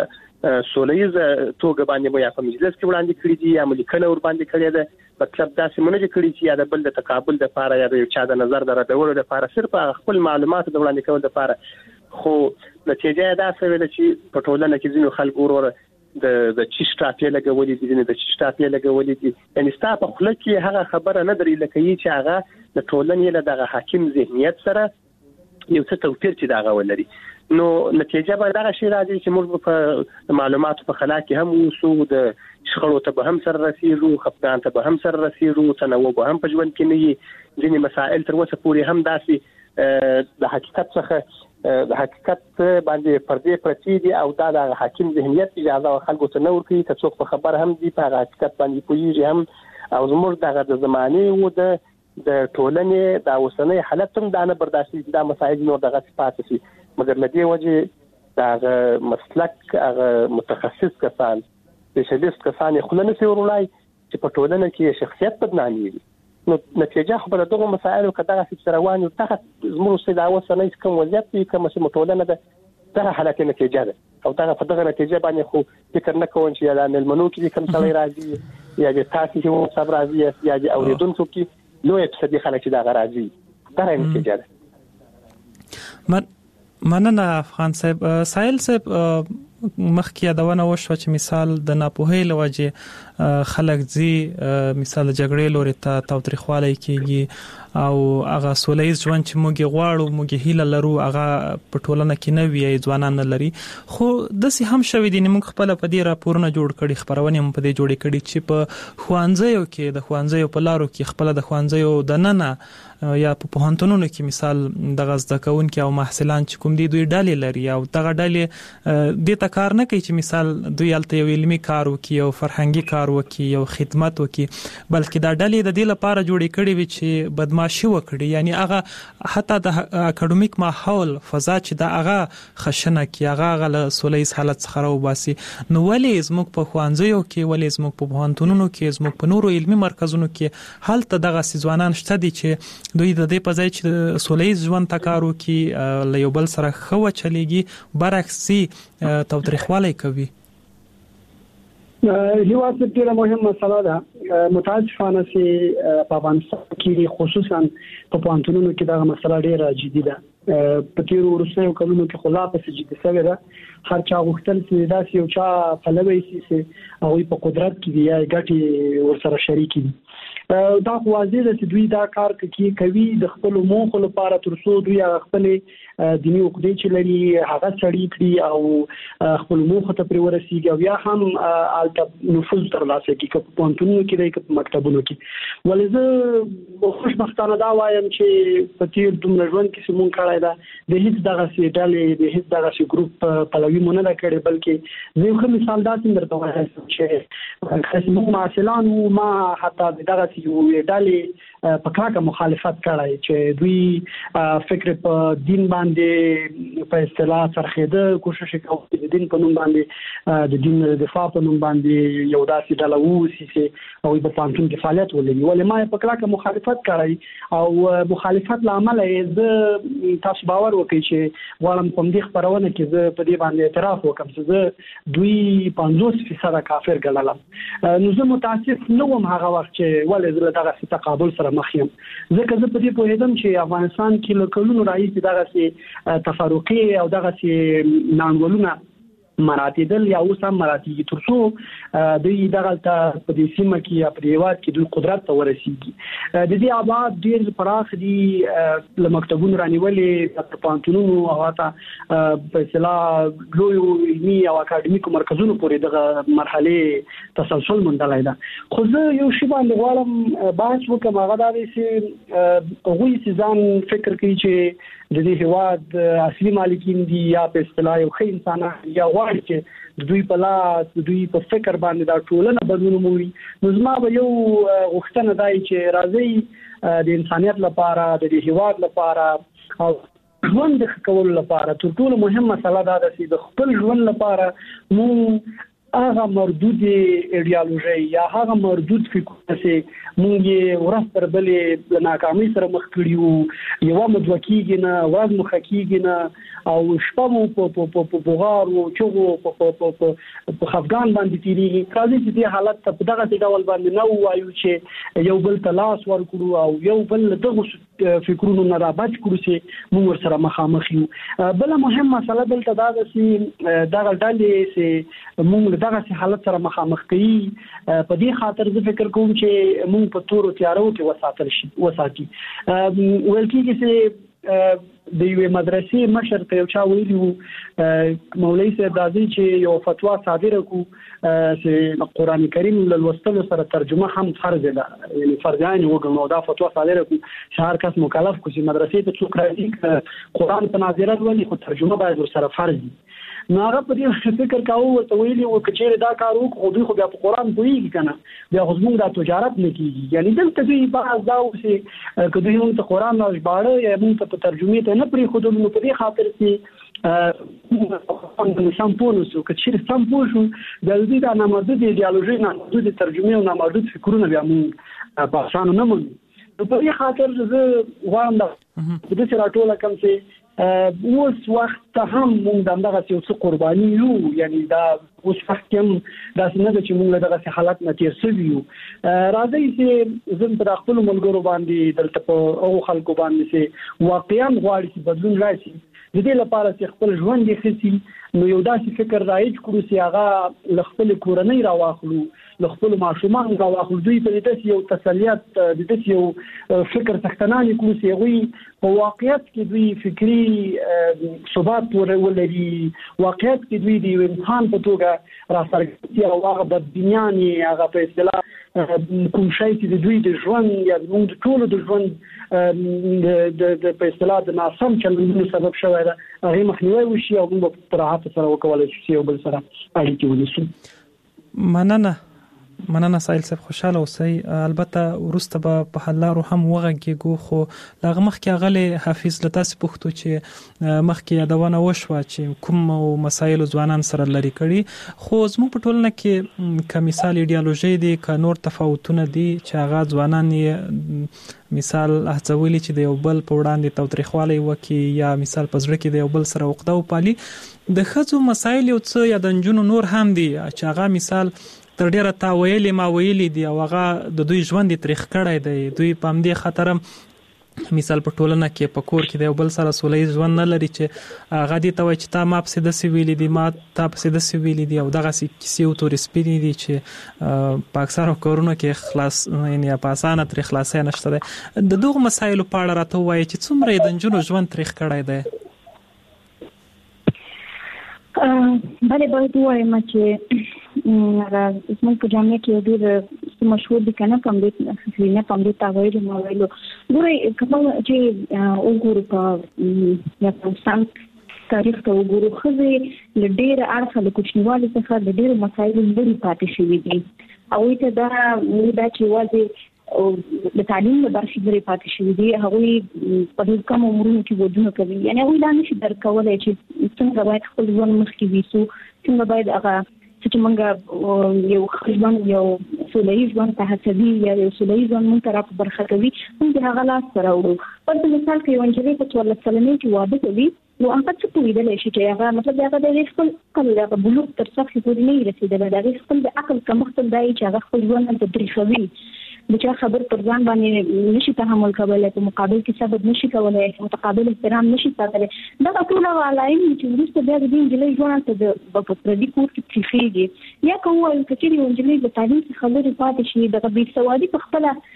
سولېز توګه باندې مو یا په مجلس کې وړاندې کړی دي یا ملکانه ور باندې کړی ده مطلب داسې مونږ کړی چې یا د بل د تقابل د لپاره یا د چا د نظر درلودلو لپاره صرف خپل معلومات د وړاندې کول لپاره خو نتیجه دا څه چې په ټولنه کې ځینو خلک ورور د د چشټاپی لګولې دي نه د چشټاپی لګولې دي یعنی ستاسو په خله کې هغه خبره نه درې لکه چې هغه د ټولنې له دغه حاکم ذهنیت سره یو څه توپیر چې دغه ولري نو نتیجه به دغه شی راځي چې موږ په معلوماتو په خلا کې هم وسو د شخړو ته به هم سره رسیدو خپګان ته به هم سره رسیدو تنوع به هم په ژوند کې نه ځینې مسائل تر اوسه پورې هم داسې د حقیقت څخه د حقیقت باندې پردې پرتی دي او دا د حاکم ذهنیت اجازه خلکو ته نور کوي چې څوک په خبر هم دي په حقیقت باندې پوهیږي هم او زموږ دغه د زمانه او د د ټولنې د اوسنۍ حالت هم دا نه برداشت دي دا مسایل نور دغه پاتې شي مګر لدی وجه دا مسلک هغه متخصص کسان سپیشلیست کسان خلنه سي ورولای چې په ټولنه کې شخصیت بدنامي نو نتیجه خو بل دغه مسائل کداغه چې روان او تخت زموږ سیدا وسنه کوم وضعیت دی کوم چې متولنه ده دغه حالت نتیجه ده او دغه په دغه نتیجه باندې خو فکر نه کوم چې د ملمنو کې کوم څه راځي یا د تاسو چې صبر راځي یا د اوریدونکو کې نو په دې خلک چې دا راځي دا نتیجه ده من مننه افغان صاحب سایل صاحب مخکې یادونه وشو چې مثال د ناپوهۍ لوجه خلک زی مثال جګړې لوري ته تاوتریخوالی کیږي او هغه سولېز ژوند چې موږ غواړو موږ هیله لرو هغه په ټولنه کې نه وي ځوانان نه لري خو د سي هم شوي دي موږ خپل په دې راپورونه جوړ کړي خبرونه هم په دې جوړې کړي چې په خوانځیو کې د خوانځیو په لارو کې خپل د خوانځیو د نننه یا په پوهنتونونو کې مثال د غزد کوونکو او محصلان چې کوم دي دوی ډالې لري او دغه ډالې د تکار نه کوي چې مثال دوی الته یو علمي کار وکي او فرهنګي کار وکي او خدمت وکي بلکې دا ډالې د دې لپاره جوړې کړي وي چې بدما بدمعشي وکړي، یعنی هغه حتی د اکیډمیک ماحول فضا چې دا هغه خشنه کی هغه له سولېز حالت څخه راوباسي. نو ولې زموږ په خوانځیو کې، ولې زموږ په پوهنتونونو کې، زموږ په نورو علمي مرکزونو کې هلته دغه ځوانان شته دي چې دوی د دې په ځای چې سولېز ژوند تکارو کې له یو بل سره خو چلېږي برعکسي تاوتریخوالی کوي؟ یو څه ډیره مهمه مسله ده. متاسفانه چې په افغانستان کې خصوصا په پوهنتونونو کې دا مسله ډیره جدي ده. په تیرو وروستیو کلونو کې خلا په جدي شوې ده. هر چا غوښتل چې دا یو چا پلوي سي او په قدرت کې یا ګټي ورسره شریک دي. دا واضح ده چې دوی دا کار کوي کوي د خپل موخو لپاره، ترڅو دوی خپل دینی عقیدې چې لري هغه سړی کړي او خپل موخو ته پرې ورسیږي او یا هم الته نفوذ ترلاسه کوي په پوهنتونونو کې دی په مکتبونو کې. ولې زه خوشبختانه دا وایم چې په تیر دومره ژوند کې مونږ کړای دا د هیڅ دغه سي ډلې د هیڅ دغه سي ګروپ پلوي مونږ نه کړی، بلکې زه خو مثال داسې درته وایم چې خصمو معاصلان ما حتی دغه یو ډلې په کاکه مخالفت کړای چې دوی فکر په دین باندې په اصطلاح سرخېده کوشش کوي د دین په نوم باندې د دین دفاع په نوم باندې یو داسې ډله ووسی چې او په پانتون کې فعالیت ولري. ولې ما په کاکه مخالفت کړای او مخالفت لامل یې زه تاسو باور وکړئ چې غواړم په دې خبرونه کې زه په دې باندې اعتراف وکم چې زه دوی پنځوس فیصد کافر ګڼلم. نو زه متاسف نه وم هغه وخت چې ولې زه دغه تقابل سره مخ یم، ځکه زه په دې پوهیدم چې افغانستان کې له کلونو راځي دغه سي تفرقي او دغه سي نانګولونه مراتیدل یا اوس هم مراتیږي ترڅو دوی دغه په دې سیمه کې یا په هیواد کې دوی قدرت ته ورسیږي. د دې آباد ډیر پراخ دي له مکتبونو رانیولې د پوهنتونونو او حتی په اصطلاح لوی علمي او اکاډمیکو مرکزونو پورې دغه مرحله تسلسل موندلای ده. خو زه یو شی باندې غواړم بحث وکم، هغه دا دی چې هغوی چې ځان فکر کوي چې د دې هیواد اصلي مالکین دي یا په اصطلاح یو ښه انسانان یا غواړي چې دوی په لاس دوی په فکر باندې دا ټولنه بدلون مومي. نو زما به یو غوښتنه دی چې راځي د انسانیت لپاره، د دې هیواد لپاره او ژوند د کولو لپاره تر ټولو مهمه مسله دا ده چې د خپل ژوند لپاره مو هغه مردود ایډیالوژي یا هغه مردود فکرونه چې مونږ یې ورځ تر بلې ناکامۍ سره مخ کړیو، یو مدوه کېږي نه، ورځ مخ کېږي نه او شپه مو په بغار او چغو په خفګان باندې تیریږي. راځي چې دې حالت ته په دغه ډول باندې نه وایو چې یو بل ته لاس ورکړو او یو بل دغه فکرونو نه رابط کړو چې موږ سره مخامخ یو. بل مهم مسله دلته دا ده چې دغه ډلې چې موږ دغه حالت سره مخامخ کوي، په دې خاطر زه فکر کوم چې موږ په تورو تیارو کې وساتل شي وساتي. ویل کېږي چې د یوې مدرسې مشر ته یو چا ویلي وو مولوي صاحب راځي چې یو فتوا صادره کړو چې قرآن کریم له لوستلو سره ترجمه هم فرض ده، یعنی فرض عین وګڼو. دا فتوا صادره کړو چې هر کس مکلف کو چې مدرسې ته څوک راځي قرآن په ناظره ولي خو ترجمه باید ورسره فرض وي. نو هغه په دې فکر کاوه ورته ویلي وو چې دا کار وکړو دوی خو بیا په قرآن پوهېږي که نه، بیا خو زموږ دا تجارت نه کېږي. یعنې دلته دوی بحث دا و چې که دوی موږ ته قرآن را ژباړه یا موږ ته په ترجمې ته نه پرېښودل، نو په دې خاطر چې سم پوه نه شو. که چېرې سم پوه شو بیا دوی دا نامحدود ایډیالوژي، نامحدود ترجمې او نامحدود فکرونه بیا موږ په اسانو نه مومو. نو په دې خاطر زه غواړم دا داسې راټوله کړم چې اوس وخت هم موږ دغه یو څه قرباني یو، یعنی دا اوس وخت هم داسې نه ده چې موږ له دغه حالت نه تېر شوي یو. راځئ چې زه په خپلو ملګرو باندې دلته په هغو خلکو باندې چې واقعا غواړي چې بدلون راشي، د دې لپاره چې خپل ژوند یې ښه شي، نو یو داسې فکر رایج کړو چې هغه له خپلې کورنۍ راواخلو، له خپلو ماشومانو راواخلو، دوی ته داسې یو تسلیت، د داسې یو فکر څښتنان یې کړو چې هغوی په واقعیت کې دوی فکري ثبات ولري، واقعیت کې دوی د یو انسان په توګه راڅرګندي او هغه بدبینیان یې هغه په اصطلاح کوم شی چې د دوی د ژوند یا زموږ د ټولو د ژوند د په اصطلاح د ناسم چلندونو سبب شوی ده هغې مخنیوی وشي او موږ په راحت سره وکولی شو چې یو بل سره اړیکې ونیسو. مننه مننه سایل صاحب، خوشاله اوسئ. البته ورسته به په حلارو هم وغږیږو، خو لاغه مخکې غلې حافظ لتاس پوښتو چې مخکې یادونه وشوه چې کوم مسایل ځوانان سره لري کړي، خو زموږ په ټولنه کې که مثال ایډیالوژي دي که نور تفاوتونه دي چې هغه ځوانان یې مثال هڅولي چې د یو بل په وړاندې تاوتریخوالی وکړي یا مثال په زړه کې د یو بل سره عقده وپالي. د ښځو مسایل یو څه یا د نجونو نور هم دي چې هغه مثال تر ډیره تا ویلي ما ویلي دي او هغه د دوی ژوند تاریخ کړی دی. دوی په همدې خاطر مثال په ټولنه کې په کور کې د یو بل سره سولهییز ژوند نه لري چې هغه دې ته وایي چې تا ما پسې داسې ویلي دي، ما تا پسې داسې ویلي دي، او دغسې کیسې او تورې سپینې دي چې په اکثرو کورونو کې خلاص یعنې په اسانه ترې خلاصی نشته دی. د دغو مسایلو په اړه راته ووایي چې څومره یې د نجونو ژوند تاریخ کړی دی. بله باید ووایم چې زموږ په جامعه کې ډېر مشهور دي که نه په همدې ښځینه په همدې تا ویلو ما ویلو. ګورئ که موږ چې وګورو په افغانستان تاریخ ته وګورو، ښځې له ډېره اړخه له کوچنیوالي څخه د ډېرو مسایلو لرې پاتې شوي دي. هغوی ته دا دا چې یوازې د تعلیم له برخې لرې پاتې شوي دي، هغوی په ډېر کم عمرونو کې ودونه کوي. یعنې هغوی دا نشي درک کولی چې څنګه باید خپل ژوند مخکې ویسو، څنګه باید هغه چې موږ یو ښه ژوند یو سوله ییز ژوند ته هڅوي یا یو سوله ییز ژوند موږ ته را په برخه کوي، موږ د هغه لاسته راوړو. په مثال کې یوه نجلۍ په څوارلس کلنۍ کې واده کوي، نو هغه څه پوهېدلی شي چې هغه مطلب د هغه د هغې خپل عقل د هغه بلوغ تر سطحې پورې نه وي رسېدلی، د هغې خپل د عقل کمښت دا وي چې هغه خپل ژوند هلته تریخوي، د چا خبر پر ځان باندې نشي تحمل کولی، په مقابل کې صبر نشي کولی، متقابل احترام نشي ساتلی. دغه ټول هغه علایم دي چې وروسته بیا د دې نجلۍ ژوند هلته په پردي کور کې تریخېږي. یا که ووایو که چېرې یوه نجلۍ د تعلیم څخه لرې پاتې شي، دغه بېسوادي په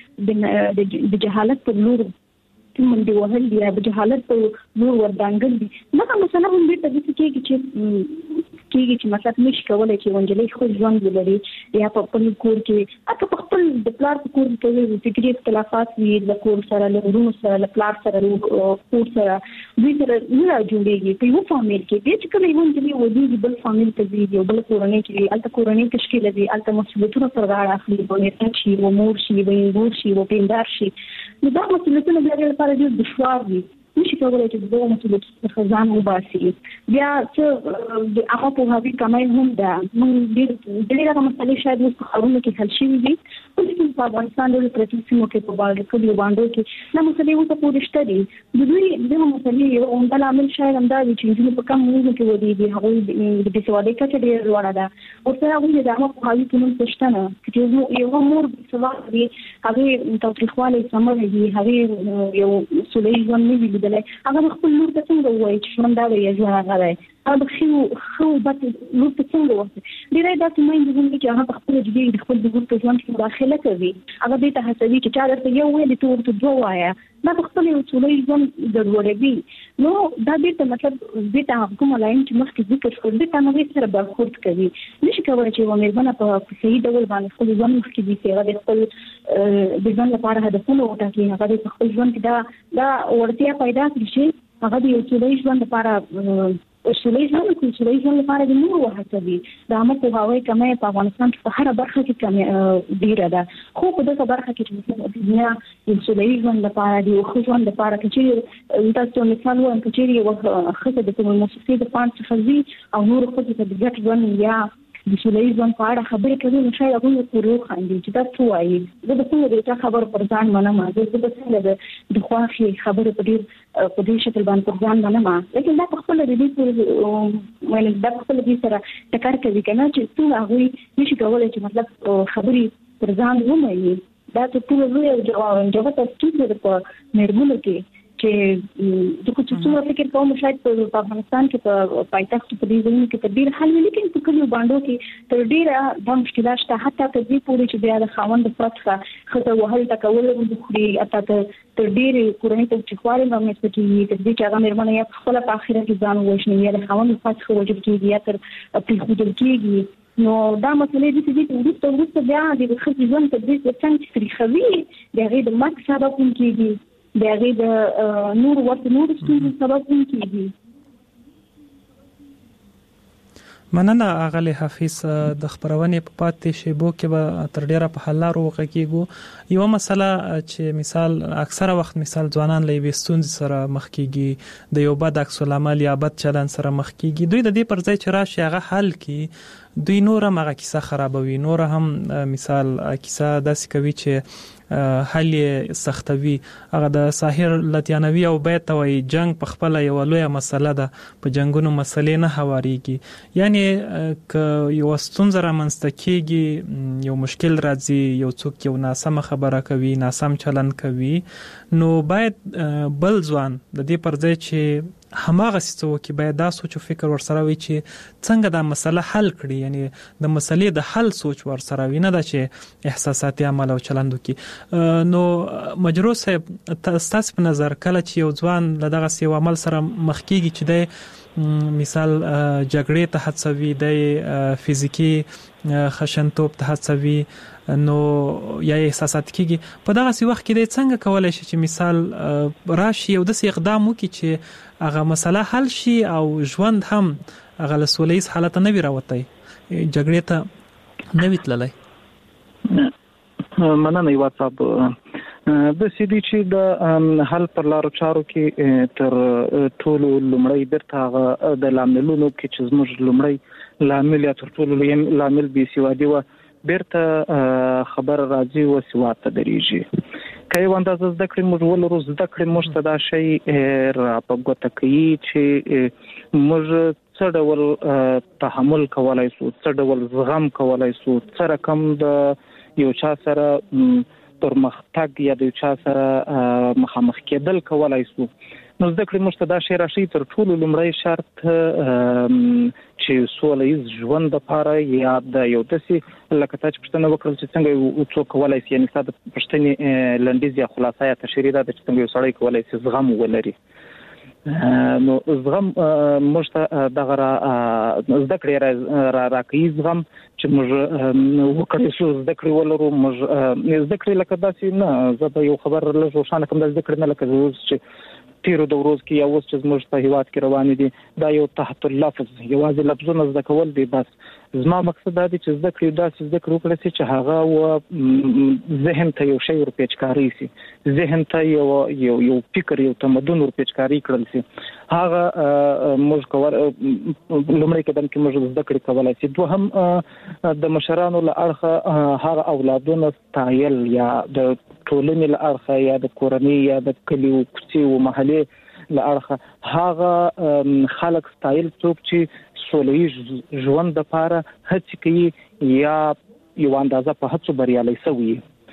خپله د جهالت پر لور منډې وهل دي یا د جهالت پر لور وردانګل دي، دغه مسله هم بېرته داسې کېږي چې کېږي چې مطلب نشي کولی چې یوه نجلۍ ښه ژوند ولري یا په خپل کور کې حتی په خپل د پلار په کور کې فکري اختلافات وي، له کور سره له ورونو سره له پلار سره له کور سره دوی سره نه راجوړېږي. په یوه فامیل کې بیا چې کله یوه نجلۍ ودېږي بل فامیل ته ځي، یو بل کورنۍ کې وي، هلته کورنۍ تشکیله وي، هلته مسؤلیتونه پر غاړه اخلي، به نیټک شي، به مور شي، به انګور شي، به پیندار شي. نو دا مسؤلیتونه بیا هغې لپاره ډېر دشوار وي، نشي کولی چې د دغو مسؤلیتونو څخه ځان وباسي. بیا څه د هغه پوهاوي کمی هم ده. موږ ډېر ډېرې هغه مسلې شاید اوس په ښارونو کې حل شوي دي، خو لیکن په افغانستان ډېرو پرتو سیمو کې په کلیو بانډو کې دا مسلې اوسه پورې شته دي. د دوی دغه مسلې یو عمده لامل شاید همدا وي چې نجونې په کم عمرونو کې ودېږي، هغوی د بېسوادۍ کچه ډېره لوړه ده. ورسره هغوی د عامه پوهاوي په نوم څه شته نه، چې یوه مور بېسواده وي، هغې تاوتریخوالی سمولی وي، هغې یو سوله ییز ژوند نه وي لیدلی، هغه خپل لور ته څنګه ووایي چې ژوند دا دی یا ژوند هغه دی، هغه د ښه او بد لور ته څنګه ووایي. ډېری داسې میندې هم دي چې هغه په خپله جدي د خپل د لور په ژوند کې مداخله کوي، هغه دې ته هڅوي چې چا درته یو ویلې ته ورته دوه وایه، دا په خپل یو سوله ییز ژوند ګډوډوي. نو دا بېرته مطلب بېرته هغه کوم علایم چې مخکې ذکر شول بېرته هم هغې سره برخورد کوي. نشي کولی چې یوه مېرمنه په صحیح ډول باندې خپل ژوند مخکې یوسي، هغه د خپل د ژوند لپاره هدفونه وټاکي، هغه دې په خپل ژوند کې دا دا وړتیا پیدا کړي چې هغه د یو سوله ییز ژوند لپاره سوله ییز ژوند کوي، سوله ییز ژوند لپاره د نورو وهڅوي. د عامه پوهاوي کمی په افغانستان کې په هره برخه کې کمې ډېره ده، خو په دغه برخه کې چې د دنیا د سوله ییز ژوند لپاره د یو ښه ژوند لپاره که چېرې تاسو ته مثال ووایم که چېرې یوه ښځه د کومې مؤسسې د پاڼ څخه ځي او نورو ښځو ته د ګډ ژوند یا د سوله ییز ژوند په اړه خبرې کوي، نو شاید هغوی ورته وخاندي چې دا څه وایي، زه به څنګه د چا خبره پر ځان منم، زه به څنګه د خوښې خبرې په ډېر په دې شکل باندې پر ځان منم. لیکن دا په خپله د دې پورې دا په خپله دې سره ټکر کوي که نه چې څنګه هغوی نشي کولی چې مطلب خبرې پر ځان ومني. دا تر ټولو لویه جوته ستونزه ده په مېرمنو کې چې د کوم څه فکر کوم شاید په افغانستان کې په پایتخت په دې ځای کې تدبیر حل وي، لیکن په کلیو باندې کې تر ډیره د مشکلات شته، حتی تر دې پورې چې بیا د خاوند فتحه خزه وهل تکول وکړي، حتی تر ډیره کورنۍ ته چې خواري رامنځته کیږي، تر دې چې هغه مېرمنه یا خپل په اخر کې ځان وښني یا د خاوند فتحه وجب کیږي یا تر پریښودل کیږي. نو دا مسلې دي چې وروسته وروسته بیا د ښځې ژوند ته دې څنګه تریخوي، د هغې د مرګ سبب هم کیږي، د هغې د نور ورته نور ستونزو سبب هم کیږي. مننه اغلی حافظ د خبرونې په پاتې شیبو کې به تر ډیره په حل لارو وکړو. یو مسله چې مثال اکثره وخت مثال ځوانان لې وستون سره مخ کیږي د یو بد عکس العمل یا بد چلن سره مخ کیږي، دوی د دې پر ځای چې راشي هغه حل کی دوی نور هم هغه کیسه خرابوي، نور هم مثال کیسه داسې کوي چې حل سختوي. هغه د ساحر لتیانوي او بیت وی جنگ په خپل یو لوی مسله ده، په جنگونو مسلې نه هواريږي. یعنی ک یو ستونزه منستکیږي، یو مشکل راځي، یو څوک یو ناسم خبره کوي، ناسم چلن کوي، نو باید بل ځوان د دې پر ځای چې هماغه څه کې باید دا سوچ او فکر ورسره وي چې څنګه دا مسله حل کړي. یعنی د مسلې د حل سوچ ورسره وي، نه دا چې احساساتي عمل او چلند وکړي. نو مجرو صاحب تاسو په نظر کله چې یو ځوان له دغه سی عمل سره مخ کیږي چې د مثال جګړې ته هڅوي، د فزیکی خشنتوب ته هڅوي، نو یا احساسات کیږي، په دغه سی وخت کې د څنګه کولای شي چې مثال راشي یو د اقدام وکړي چې هغه مسله حل شي او ژوند هم هغه له سولهییز حالت نه وي راوتی، جګړې ته نه وي تللی. مننه یو صاحب د سیدی چې د حل پر لارو چارو کې تر ټولو لومړی برته هغه د لاملونو کې چې زموږ لومړی لامل یا تر ټولو لامل بي سوادي و برته خبر راځي او سواد ته درېږي. کله وانده زده کړې موږ ولرو زده کړې موږ ته دا شی را په ګوته کوي چې موږ څه ډول تحمل کولای شو، څه ډول زغم کولای شو، څه رقم د یو چا سره پرمختګ یا د یو چا سره مخامخ کېدل کولای شو. نو زده کړې موږ ته دا شی راشي تر ټولو لومړی شرط چې سولهییز ژوند لپاره یا د یو داسې لکه تا چې پوښتنه وکړل چې څنګه څوک کولای شي، یعنې ستا د پوښتنې لنډیز یا خلاصه یا تشریح ده چې څنګه یو سړی کولای شي زغم ولري. نو زغم موږ ته دغه زده کړې را راکوي، زغم چې موږ وکړی شو زده کړې ولرو. موږ زده کړې لکه داسې نه، زه به یو خبر لږ روښانه کړم، دا زده کړې نه لکه اوس چې تیرو د ورځ کې یا اوس چې زموږ په هیواد کې روان دي دا یو تحت اللفظ یوازې لفظونه زده کول دي. بس زما مقصد دا دی چې زده کړې داسې زده کړې وکړي چې هغه و ذهن ته یو شی ورپېچکاري شي، ذهن ته یو یو یو فکر یو تمدن ورپېچکاري کړل شي. هغه موږ کول لومړی قدم کې موږ زده کړې کولای شي. دوهم د مشرانو له اړخه هغه اولادونه ستایل یا د ټولنې له اړخه یا د کورنۍ یا د کلیو کوڅې او محلې له اړخه هغه خلک ستایل څوک چې سولهییز ژوند لپاره هڅې کوي یا یو اندازه په هڅو بریالي شوي.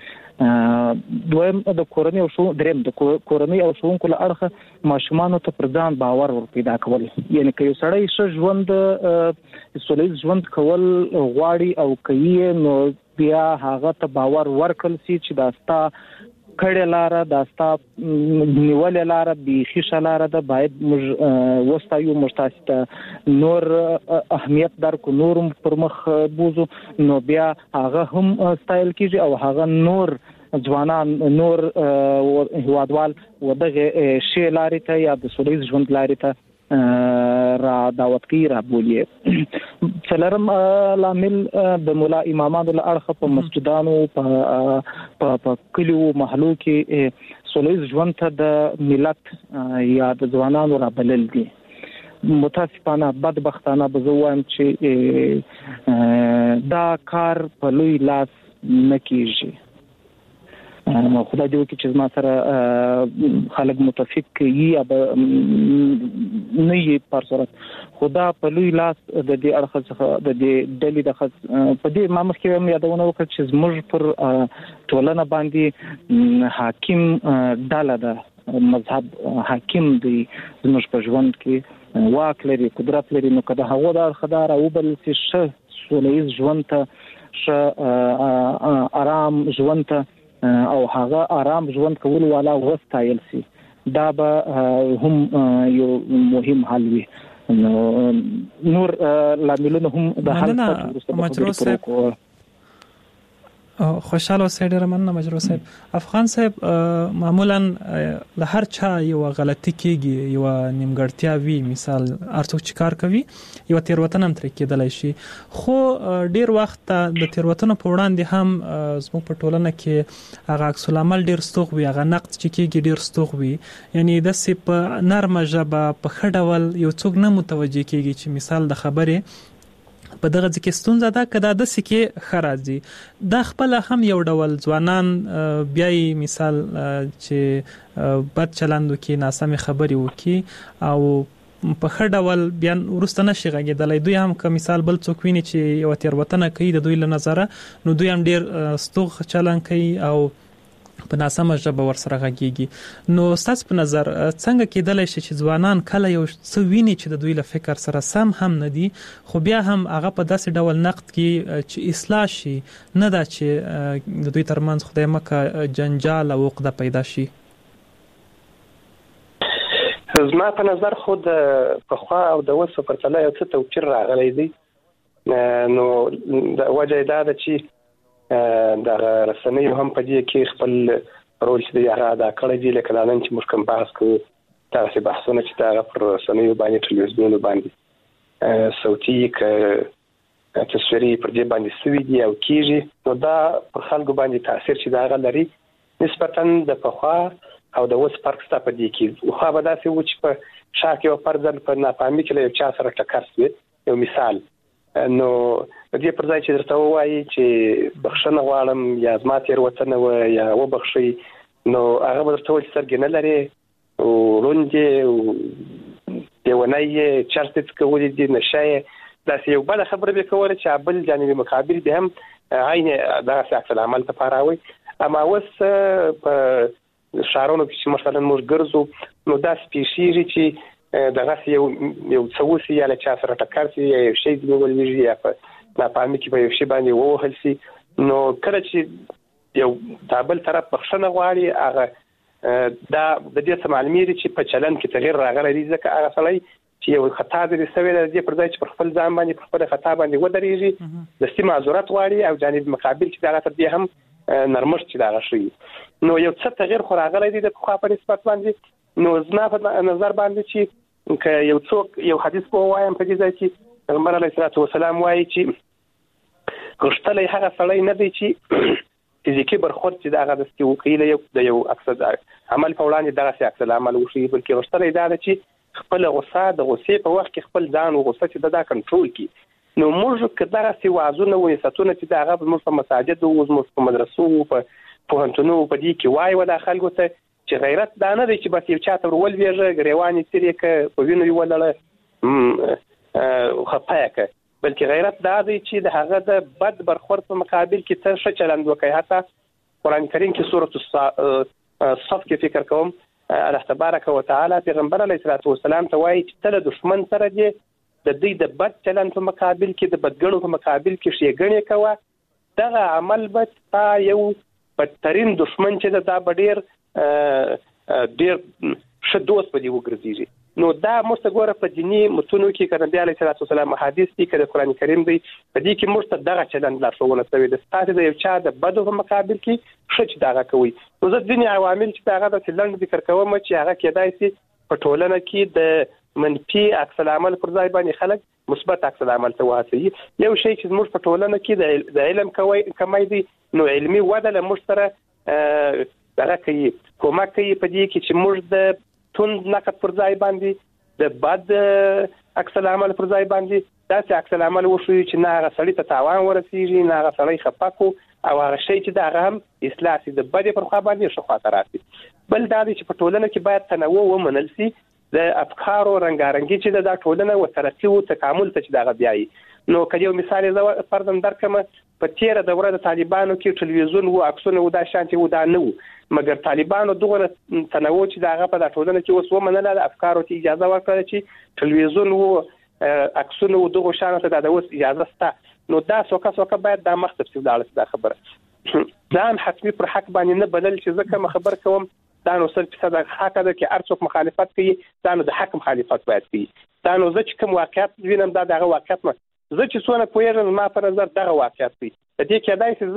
دویم د کورنۍ او شو دریم د کورنۍ او ښوونکو له اړخه ماشومانو ته پر ځان باور ور پیدا کول. یعنی که یو سړی ښه ژوند سولهییز ژوند کول غواړي او کوي، نو بیا هغه ته باور ورکړل شي چې دا ستا کړه لاره، دا ستا نیولې لاره بیخي ښه لاره ده، باید موږ وستایو، موږ تاسو ته نور اهمیت درکو، نور پر مخ بوزو، نو بیا هغه هم ستایل کیږي او هغه نور ځوانان نور هیوادوال ودغه شی لارې ته یا د سولهییز ژوند لارې ته را دعوت کوي، را بولي. څلورم لامل د مولا امامانو له اړخه په مسجدانو په کلیو محلو کې سولهییز ژوند ته د ملت یا د ځوانانو را بلل دي. متاسفانه بدبختانه به زه وایم چې دا کار په لوی لاس نه کیږي. خدای دې وکړي چې زما سره خلک متفق وي یا نه یې پر صورت خدا په لوی لاس د دې اړخ څخه د دې ډلې د په دې ما مخکې هم یادونه وکړه چې زموږ پر ټولنه باندې حاکم ډله ده، مذهب حاکم دی زموږ په ژوند کې، واک لري، قدرت لري. نو که د هغو د اړخه دا راوبلل شي ښه سولهییز ژوند ته، ښه آرام ژوند ته او هغه آرام ژوند کول والا وستایل شي، دا به هم یو مهم حل وي. نور لاملونه هم د حل مجرو صاحب خوشاله اوسئ. ډېره مننه مجروح صاحب. افغان صاحب معمولا له هر چا یو غلطي کیږي، یو نیمګړتیا وی، مثال ارڅوک چې کار کوي یو تیروتنه هم تر کېدلای شي، خو ډېر وخت د تیروتنو په وړاندې هم زموږ په ټولنه کې هغه عکس العمل ډېر ستوغ وي، هغه نقد چې کیږي ډېر ستوغ وي. یعنی د سي په نرمه ژبه په ښه ډول یو څوک نه متوجه کیږي چې مثال د خبرې په دغه ځکه ستونزه ده کدا د سکه خراجي د خپل هم یو ډول ځوانان بیاي مثال چې بد چلندو کې ناسمه خبري وکي او په خړ ډول بیان ورسته نشي غږیدلای. دوی هم که مثال بل څوک ویني چې یو تیروتنه کوي د دوی له نظره، نو دوی هم ډیر ستوغ چلن کوي او په ناسمه ژبه ورسره غږیږي. نو ستاسو په نظر څنګه کېدلای شي چې ځوانان کله یو څه ویني چې د دوی له فکر سره سم هم نه دي، خو بیا هم هغه په داسې ډول نقد کې چې اصلاح شي، نه دا چې د دوی ترمنځ خدای مکه جنجال او عقده پیدا شي؟ زما په نظر خو د پخوا او د اوس په پرتله یو څه توپیر راغلی دی. نو د وجه دا ده چې د رسنیو هم په دې کې خپل رول چې هغه ادا کړی دی، لکه نن چې موږ کوم بحث کوو تاسو بحثونه چې دا پر رسنیو باندې ټلویزیون باندې صوتي ک تصویري پر دې باندې سوي دي او کیږي، نو دا پر خلکو باندې تاثیر چې دا غلري نسبتا د پخوا او د اوس فرق ستا په دې کې. خو به داسې و چې په شاک یو فرضاً په ناپامي کې یو چا سره ټکر شوی، یو مثال، نو دې پر ځای چې درته وایي چې بخښنه غواړم یا زما تېروتنه وه یا وبخښئ، نو هغه به درته وایي چې سترګې نه لرې او ړوند یې او لیونی یې، چرس دې څکولی دي، نشه یې، داسې یو بده خبره به کوله چې بل جانب مقابل به هم عین دغسې عکس العمل ته پاراوي. اما اوس په ښارونو کې چې مثلا موږ ګرځو نو داسې پیښېږي چې دغه یو یو څوسي یا له چا سره ټکر شي یا یو شی دی ولوي یا په ناپامي کې په یو شی باندې ووهل شي، نو کله چې یو تابل طرف بخښنه غواړي هغه دا د دې څه معلومي دي چې په چلن کې تغیر راغلی دی، ځکه هغه سړی چې یو خطا دې سوي دی پر ځای چې پر خپل ځان باندې پر خپل خطا باندې ودرېږي د سیمه معذرت غواړي او جانب مقابل چې دغه تر دې هم نرمښت چې دغه شي، نو یو څه تغیر خو راغلی دی د پخوا په نسبت باندې. نو زما په نظر باندې چې که یو څوک یو حدیث په وایم په دې ځای چې پیغمبر علیه الصلاة والسلام وایي چې غښتلی هغه سړی نه دی چې فزیکي برخورد چې دغه داسې وکړي له یو د یو عکس عمل په وړاندې دغسې عکس العمل وښیي، بلکې غښتلی دا ده چې خپله غصه د غصې په وخت کې خپل ځان او غصه چې ده دا کنټرول کړي. نو موږ که دغسې وعظونه و نصیحتونه چې د هغه زموږ په مساجدو زموږ په مدرسو په پوهنتونو په دې کې وایو دا خلکو ته چې غیرت دا نه دی چې بس یو چا ته ورولوېږه ګریوان یې تېر یې که په وینو یې ولړه خفه یې که، بلکې غیرت دا دی چې د هغه د بد برخورد په مقابل کې ته ښه چلند وکړي. حتی قرآن کریم کې سورة الصف کې فکر کوم الله تبارک وتعالی پیغمبر علیه الصلاة والسلام ته وایي چې ته له دښمن سره دې د دوی د بد چلند په مقابل کې د بدګڼو په مقابل کې ښېګڼې کوه، دغه عمل به ستا یو بدترین دښمن چې ده دا به ډېر ډېر ښه دوست به دې وګرځېږي. نو دا موږ ته ګوره په دیني متونو کې که نبي علیه صلات وسلام احادیث دي که د قرآن کریم دی په دې کې موږ ته دغه چلند لارښوونه شوې ده، ستاسې د یو چا د بدو په مقابل کې ښه چې دغه کوئ. نو زه ځینې عوامل چې د هغه داسې لنډ ذکر کوم چې هغه کېدای شي په ټولنه کې د منفي عکس العمل پر ځای باندې خلک مثبت عکس العمل ته وهڅوي. یو شی چې زموږ په ټولنه کې د علم کمی دی، نو علمي وده له موږ سره دغه کوي کومک کوي په دې کې چې موږ د توند نقد پر ځای باندې د بد عکس العمل پر ځای باندې داسې عکس العمل وښیو چې نه هغه سړي ته تاوان ورسېږي، نه هغه سړی خفه کړو او هغه شی چې د هغه هم اصلاح شي، د بدې پر خوا باندې ښه خواته راشي. بل دا دی چې په ټولنه کې باید تنوع ومنل شي، د افکارو رنګارنګي چې د دا ټولنه و ترقي و تکامل ته چې دغه بیایي. نو که یو مثال یې فرضاً درکړم، په تېره دوره د طالبانو کې ټلویزیون و، عکسونه و، دا شانتې و، دا نه و، مګر طالبانو دغه تنوع چې د هغه په دا ټولنه کې اوس ومنله، د افکارو ته اجازه ورکړه چې ټلویزیون و، عکسونه و، دغو شیانو ته دا اوس اجازه شته. نو دا سوکه سوکه باید دا مخ ته پسې ولاړه شي دا خبره. دا هم حتمي پر حق باندې نه بلل چې زه کومه خبر کوم دا نو سل فیصد حق ده چې هر څوک مخالفت کوي، دا نو د حق مخالفت باید کوي. دا نو زه چې کوم واقعیت وینم دا دغه واقعیت ما زه چې څونه پوهېږم ما په نظر دغه واقعیت دی. د دې کېدای شي زه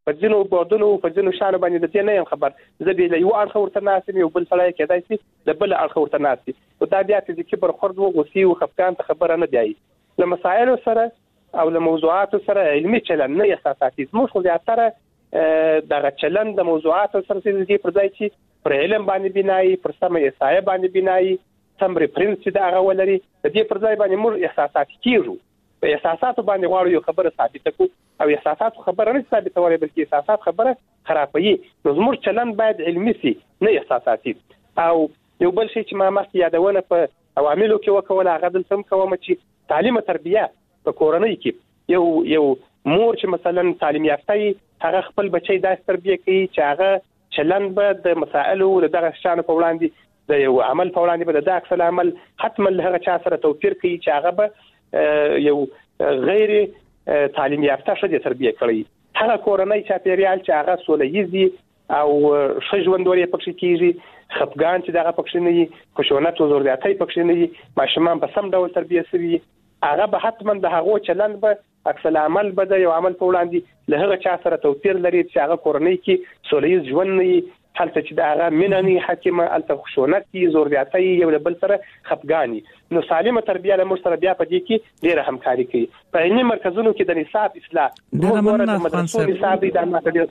په ځینو بودونو په ځینو شانو باندې د دې نه یم خبر. زه به له یو اړخ ورته ناسم یو بل سړی کېدای شي د بل اړخ ورته ناسي او دا بیا چې کبر خرد و غوسی او خفقان ته خبره نه دی. له مسایلو سره او له موضوعاتو سره علمي چلن نه احساساتي زموږ خو زیاتره دغه چلن د موضوعاتو سره چې پر ځای چې پر علم باندې بنایي پر سم احصایه باندې بنایي سم ریفرنس چې دا غولري د دې پر ځای باندې موږ احساساتي کیږو. په احساساتو باندې غواړو یو خبره ثابته کو او احساسات خبره نه ثابتوي بلکې احساسات خبره خرابوي. نو زموږ چلن باید علمي سي نه احساساتي. او یو بل شي چې ما مخکې یادونه په عواملو کې وکوله هغه دلته هم کوم چې تعلیم او تربیه په کورنۍ کې یو یو مور چې مثلا تعلیم یافته هغه خپل بچي داسې تربیه کوي چې هغه چلن به د مسائلو دغه شانو په وړاندې د یو عمل په وړاندې به د عکس العمل حتما هغه چا سره توپیر کوي چې هغه به یو غیر تعلیم یافته شوی تربیه کوي. هغه کورنۍ چاپیریال چې هغه سوله‌یزي او ښه ژوندوري پکې کیږي خپګان چې دغه پکې نه وي خشونت او زوردیاتي پکې نه وي ماشومان په سم ډول تربیه شوي هغه به حتما د هغه چلند به عکس العمل به د یو عمل په وړاندې له هغه چا سره توپیر لري چې هغه کورنۍ کې سوله‌یز ژوند نه وي حالت چې دا هغه منني حکیمه الته خشونت دي زوردیاتي یو بل سره خپګانی. نو سالمه تربیه له مر سره بیا په دې کې ډیره همکاري کوي. په علمي مرکزونو کې د نصاب اصلاح د مدرسو نصاب د ماته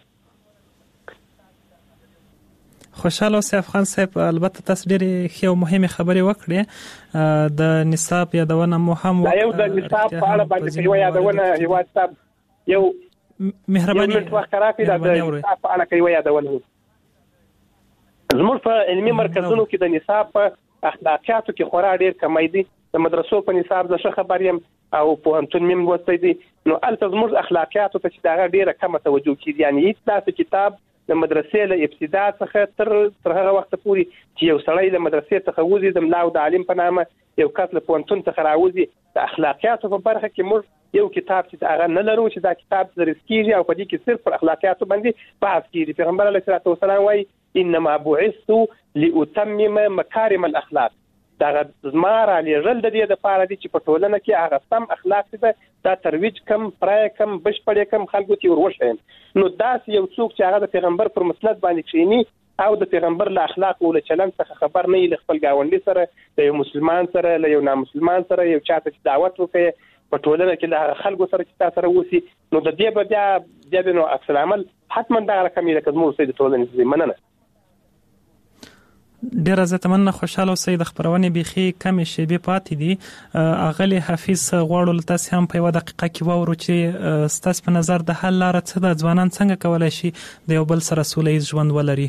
خوشاله اوسئ افغان صاحب. البته تاسو ډېرې ښې او مهمه خبرې وکړې. د نصاب یادونه مو هم وکړه. یو د نصاب په اړه باندې یو یادونه هیواد صاحب یو مهرباني وکړه د نصاب په اړه کوي یادونه. زموږ په علمي مرکزونو کې د نصاب په اخلاقیاتو کې خورا ډېر کمی دي. د مدرسو په نصاب زه ښه خبر یم او پوهنتون مې لوستی دي. نو هلته زموږ اخلاقیاتو ته چې د هغه ډېره کمه توجه کېږي. یعنې هېڅ داسې کتاب د مدرسې له ابتدا څخه تر تر هغه وخته پورې چې یو سړی له مدرسې څخه وځي د ملا او د عالم په نامه یو کس له پوهنتون څخه راوځي د اخلاقیاتو په برخه کې موږ یو کتاب چې هغه نه لرو چې دا کتاب تدریس کېږي او په دې کې صرف پر اخلاقیاتو باندې بحث کېږي. پیغمبر علیه الصلاة والسلام وایي انما بعثت لاتمم مکارم الاخلاق. دا زما را لېږل د دې دپاره دي چې په ټولنه کې هغه سم اخلاق چې دا ترویج کم پرای کم بشپړې کم خلکو ته وروښیم. نو داسې یو څوک چې هغه د پیغمبر پر مسلط باندې کښېني او د پیغمبر له اخلاق او له چلند څخه خبر نه وي له خپل ګاونډي سره له یو مسلمان سره له یو نامسلمان سره یو چا ته چې دعوت وکړي په ټولنه کې له خلکو سره چې تاسو سره وسی نو د دې به بیا بیا نو عکس العمل حتما دا رقم یې لکه زموږ سید ټولنې مننه. ډیر زه مننه. خوشاله اوسئ. د خبرونې بيخي کمې شیبې پاتې دي. اغلی حفیظ غواړو له تاسو هم په یو دقیقه کې وورو چې ستاسو په نظر د حل لاره څه ده؟ ځوانان څنګه کولای شي د یو بل سره سوله‌ییز ژوند ولري؟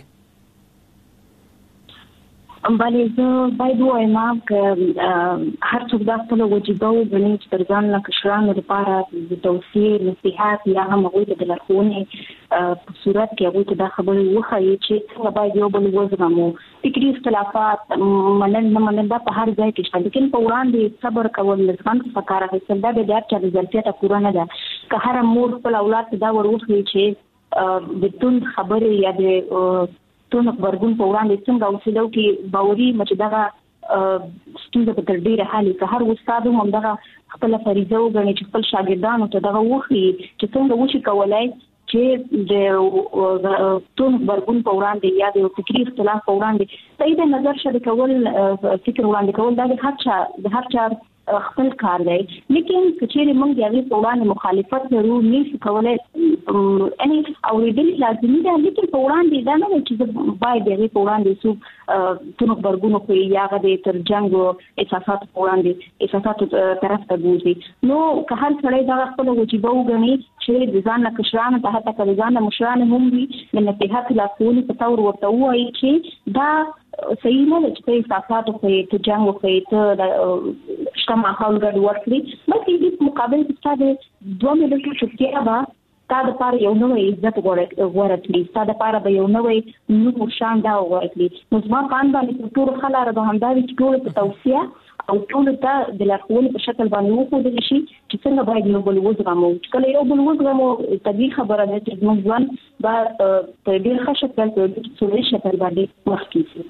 بله زه باید ووایم که هر څوک دا خپله وجیبه وګڼي چې تر ځان له کشرانو لپاره د توصیې نصیحت یا هم هغوی ته د لارښوونې په صورت کې هغوی ته دا خبرې وښایي چې څنګه باید یو بل وزغمو. فکري اختلافات منل نه منل دا په هر ځای کې شته، لیکن په وړاندې صبر کول له زغم څخه کار اخیستل دا د هر چا د ظرفیته پوره نه ده. که هره مور خپل اولاد ته دا ور وښيي چې د توند خبرې یا د تون خبرګون په وړاندې څنګه اوسېدو کې باوري مچ دغه ستونزه په تر ډیره حالي که هر استاد هم دغه خپل فریضه وګڼي چې خپل شاګردانو ته دغه وښيي چې څنګه وشي کولای چې د تون خبرګون په وړاندې یا د فکري اختلاف په وړاندې صحیح د نظر شریک کول فکر وړاندې کول دا د هر چا د هر چا خپل کار دی. لیکن کچېرې موږ د هغې په وړاندې مخالفت لرو نشو کولی یعنې اورېدل لازمي ده، لیکن په وړاندې دا نه دی چې زه باید د هغې په وړاندې څوک تون غبرګون وښیي یا هغه د تر جنګ احساساتو په وړاندې احساساتو طرف ته بوځي. نو که هر سړی دغه خپله وجیبه وګڼي چې د ځان نه کشرانو ته حتی که د ځان نه مشرانو هم وي د نصیحت لارښوونې په طور ورته ووایي چې دا صحیح نه ده چې ته احساسات وښیې، ته جنګ وښیې، ته د شته ماحول ګډ ورکړي، بلکې دې په مقابل کې ستا د دوه منټو چوپتیا به ستا دپاره یو نوی عزت غوره کړي، ستا دپاره به یو نوی نوم او شان دا غوره کړي. نو زما په اند باندې تر ټولو ښه لاره به همدا وي چې ټولو په توصیه او ټولو ته د لارښوونې په شکل باندې وښودل شي چې څنګه باید یو بل وزغمو. چې کله یو بل وزغمو طبیعي خبره ده چې زموږ ژوند به په ډېر ښه شکل په ډېر سوله شکل باندې مخکې ځي.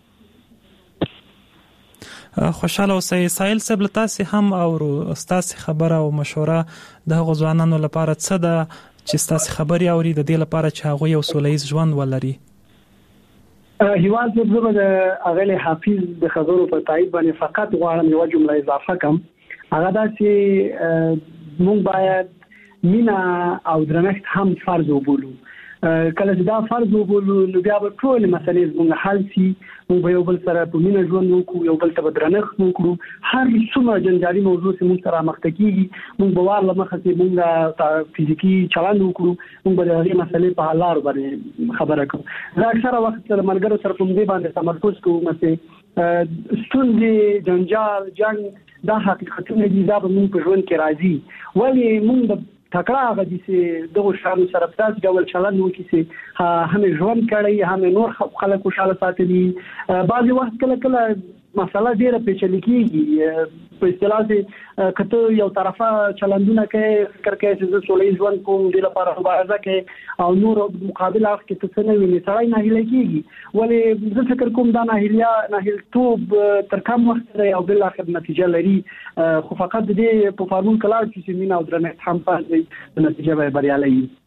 خوشاله اوسئ. سایل صاحب له تاسې هم اورو ستاسې خبره او مشوره د هغو ځوانانو لپاره څه ده چې تاسو خبري اوري د دې لپاره چې هغه یو سولهییز ژوند ولري؟ هیواد زه د اغلی حافظ د خبرو په تایید باندې فقط غواړم یو جمله اضافه کوم. هغه دا چې موږ باید مینا او درنښت هم فرض وبولو. کله چې دا فرض وبولو نو بیا به ټول مسلې زموږ حل شي. موږ به یو بل سره په مینا ژوند وکړو، یو بل ته درنښت وکړو. هر څومره جنجالي موضوع چې موږ سره مخ ته کیږي موږ به وار لمخه چې موږ فزیکی چلند وکړو، موږ به د هغې مسلې په حل لارو باندې خبره کوو. زه اکثره وخت سره ملګرو سره په دې باندې تمرکز کوم چې ستونزې، جنجال، جنگ دا حقیقتونه دي، دا به موږ په ژوند کې راځي. ولې موږ د تکړه هغه دي چې دغه شانو سره په تاسو ډول چلند وکړي چې هم ژوند کړي، هم نور خلک خوشاله ساتي. بعضې وخت کله کله مسله ډیره پیچلې کېږي. په اصطلاح چې کته یو طرفه چلندونه کوي، فکر کوي چې زه سولهییز ژوند کوم، دې لپاره مبارزه کوي او نور مقابل اړخ کې څه نه ویني، سړی ناهیلی کېږي. ولې زه فکر کوم دا ناهیلیا ناهیلتوب تر کم وخت دی او بالاخر نتیجه لري. خو فقط د دې په فارمول کې لاړ چې مینا او درنښت هم پاتې نتیجه به بریالۍ وي.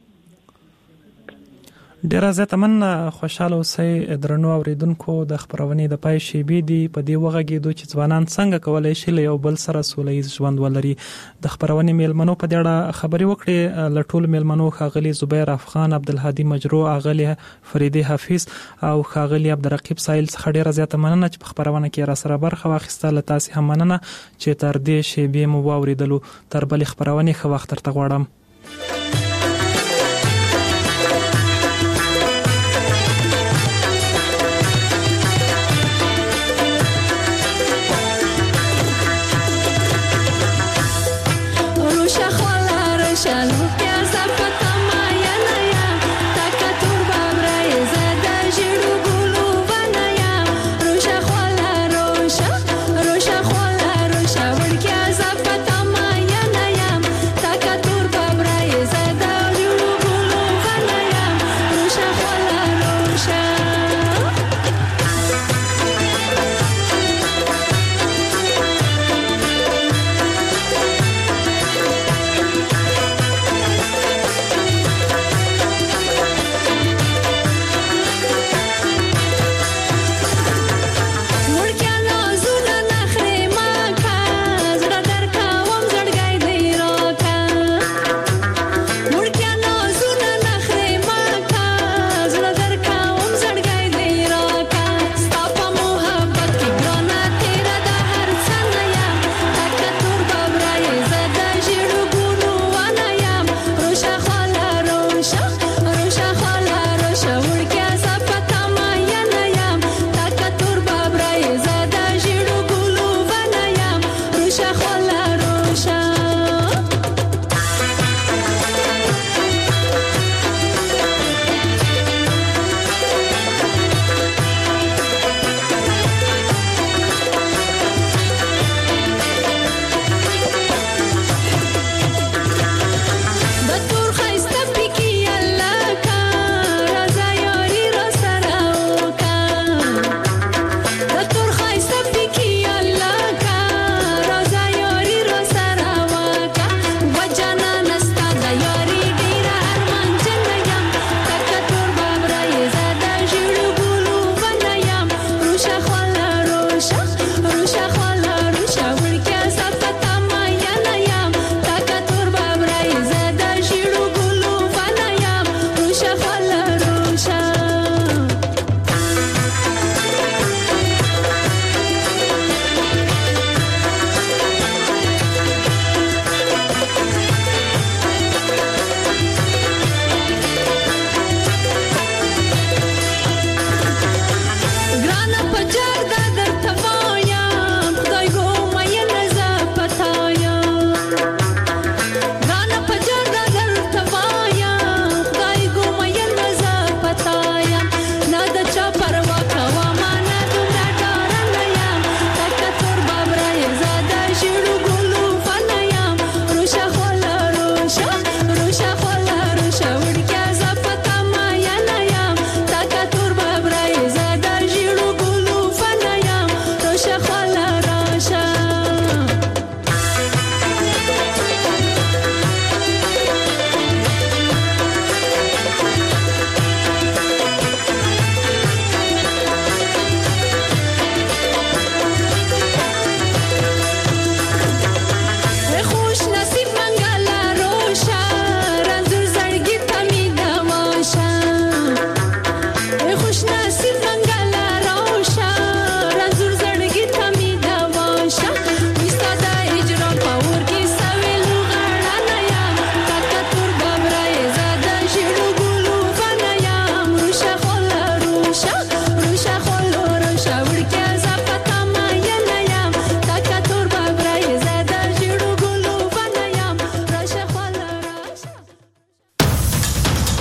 ډیر زیات مننه. خوشاله اوسئ درنو اوریدونکو. د خبرونې د پای شیبې دی په دې وغږیدو چې ځوانان څنګه کولای شي له یو بل سره سولهییز ژوند ولري. د خبرونې میلمنو په دې اړه خبرې وکړې. له ټولو میلمنو ښاغلي زبیر افغان، عبدالهادي مجروح، اغلی فریدی حفیظ او ښاغلي عبدالرقیب سایل څخه ډیر زیات مننه چې په خبرونه کې را سره برخه واخیسته. له تاسو هم مننه چې تر دې شیبې مو واوریدلو. تر بلې خبرونې ښه وخت درته غواړم.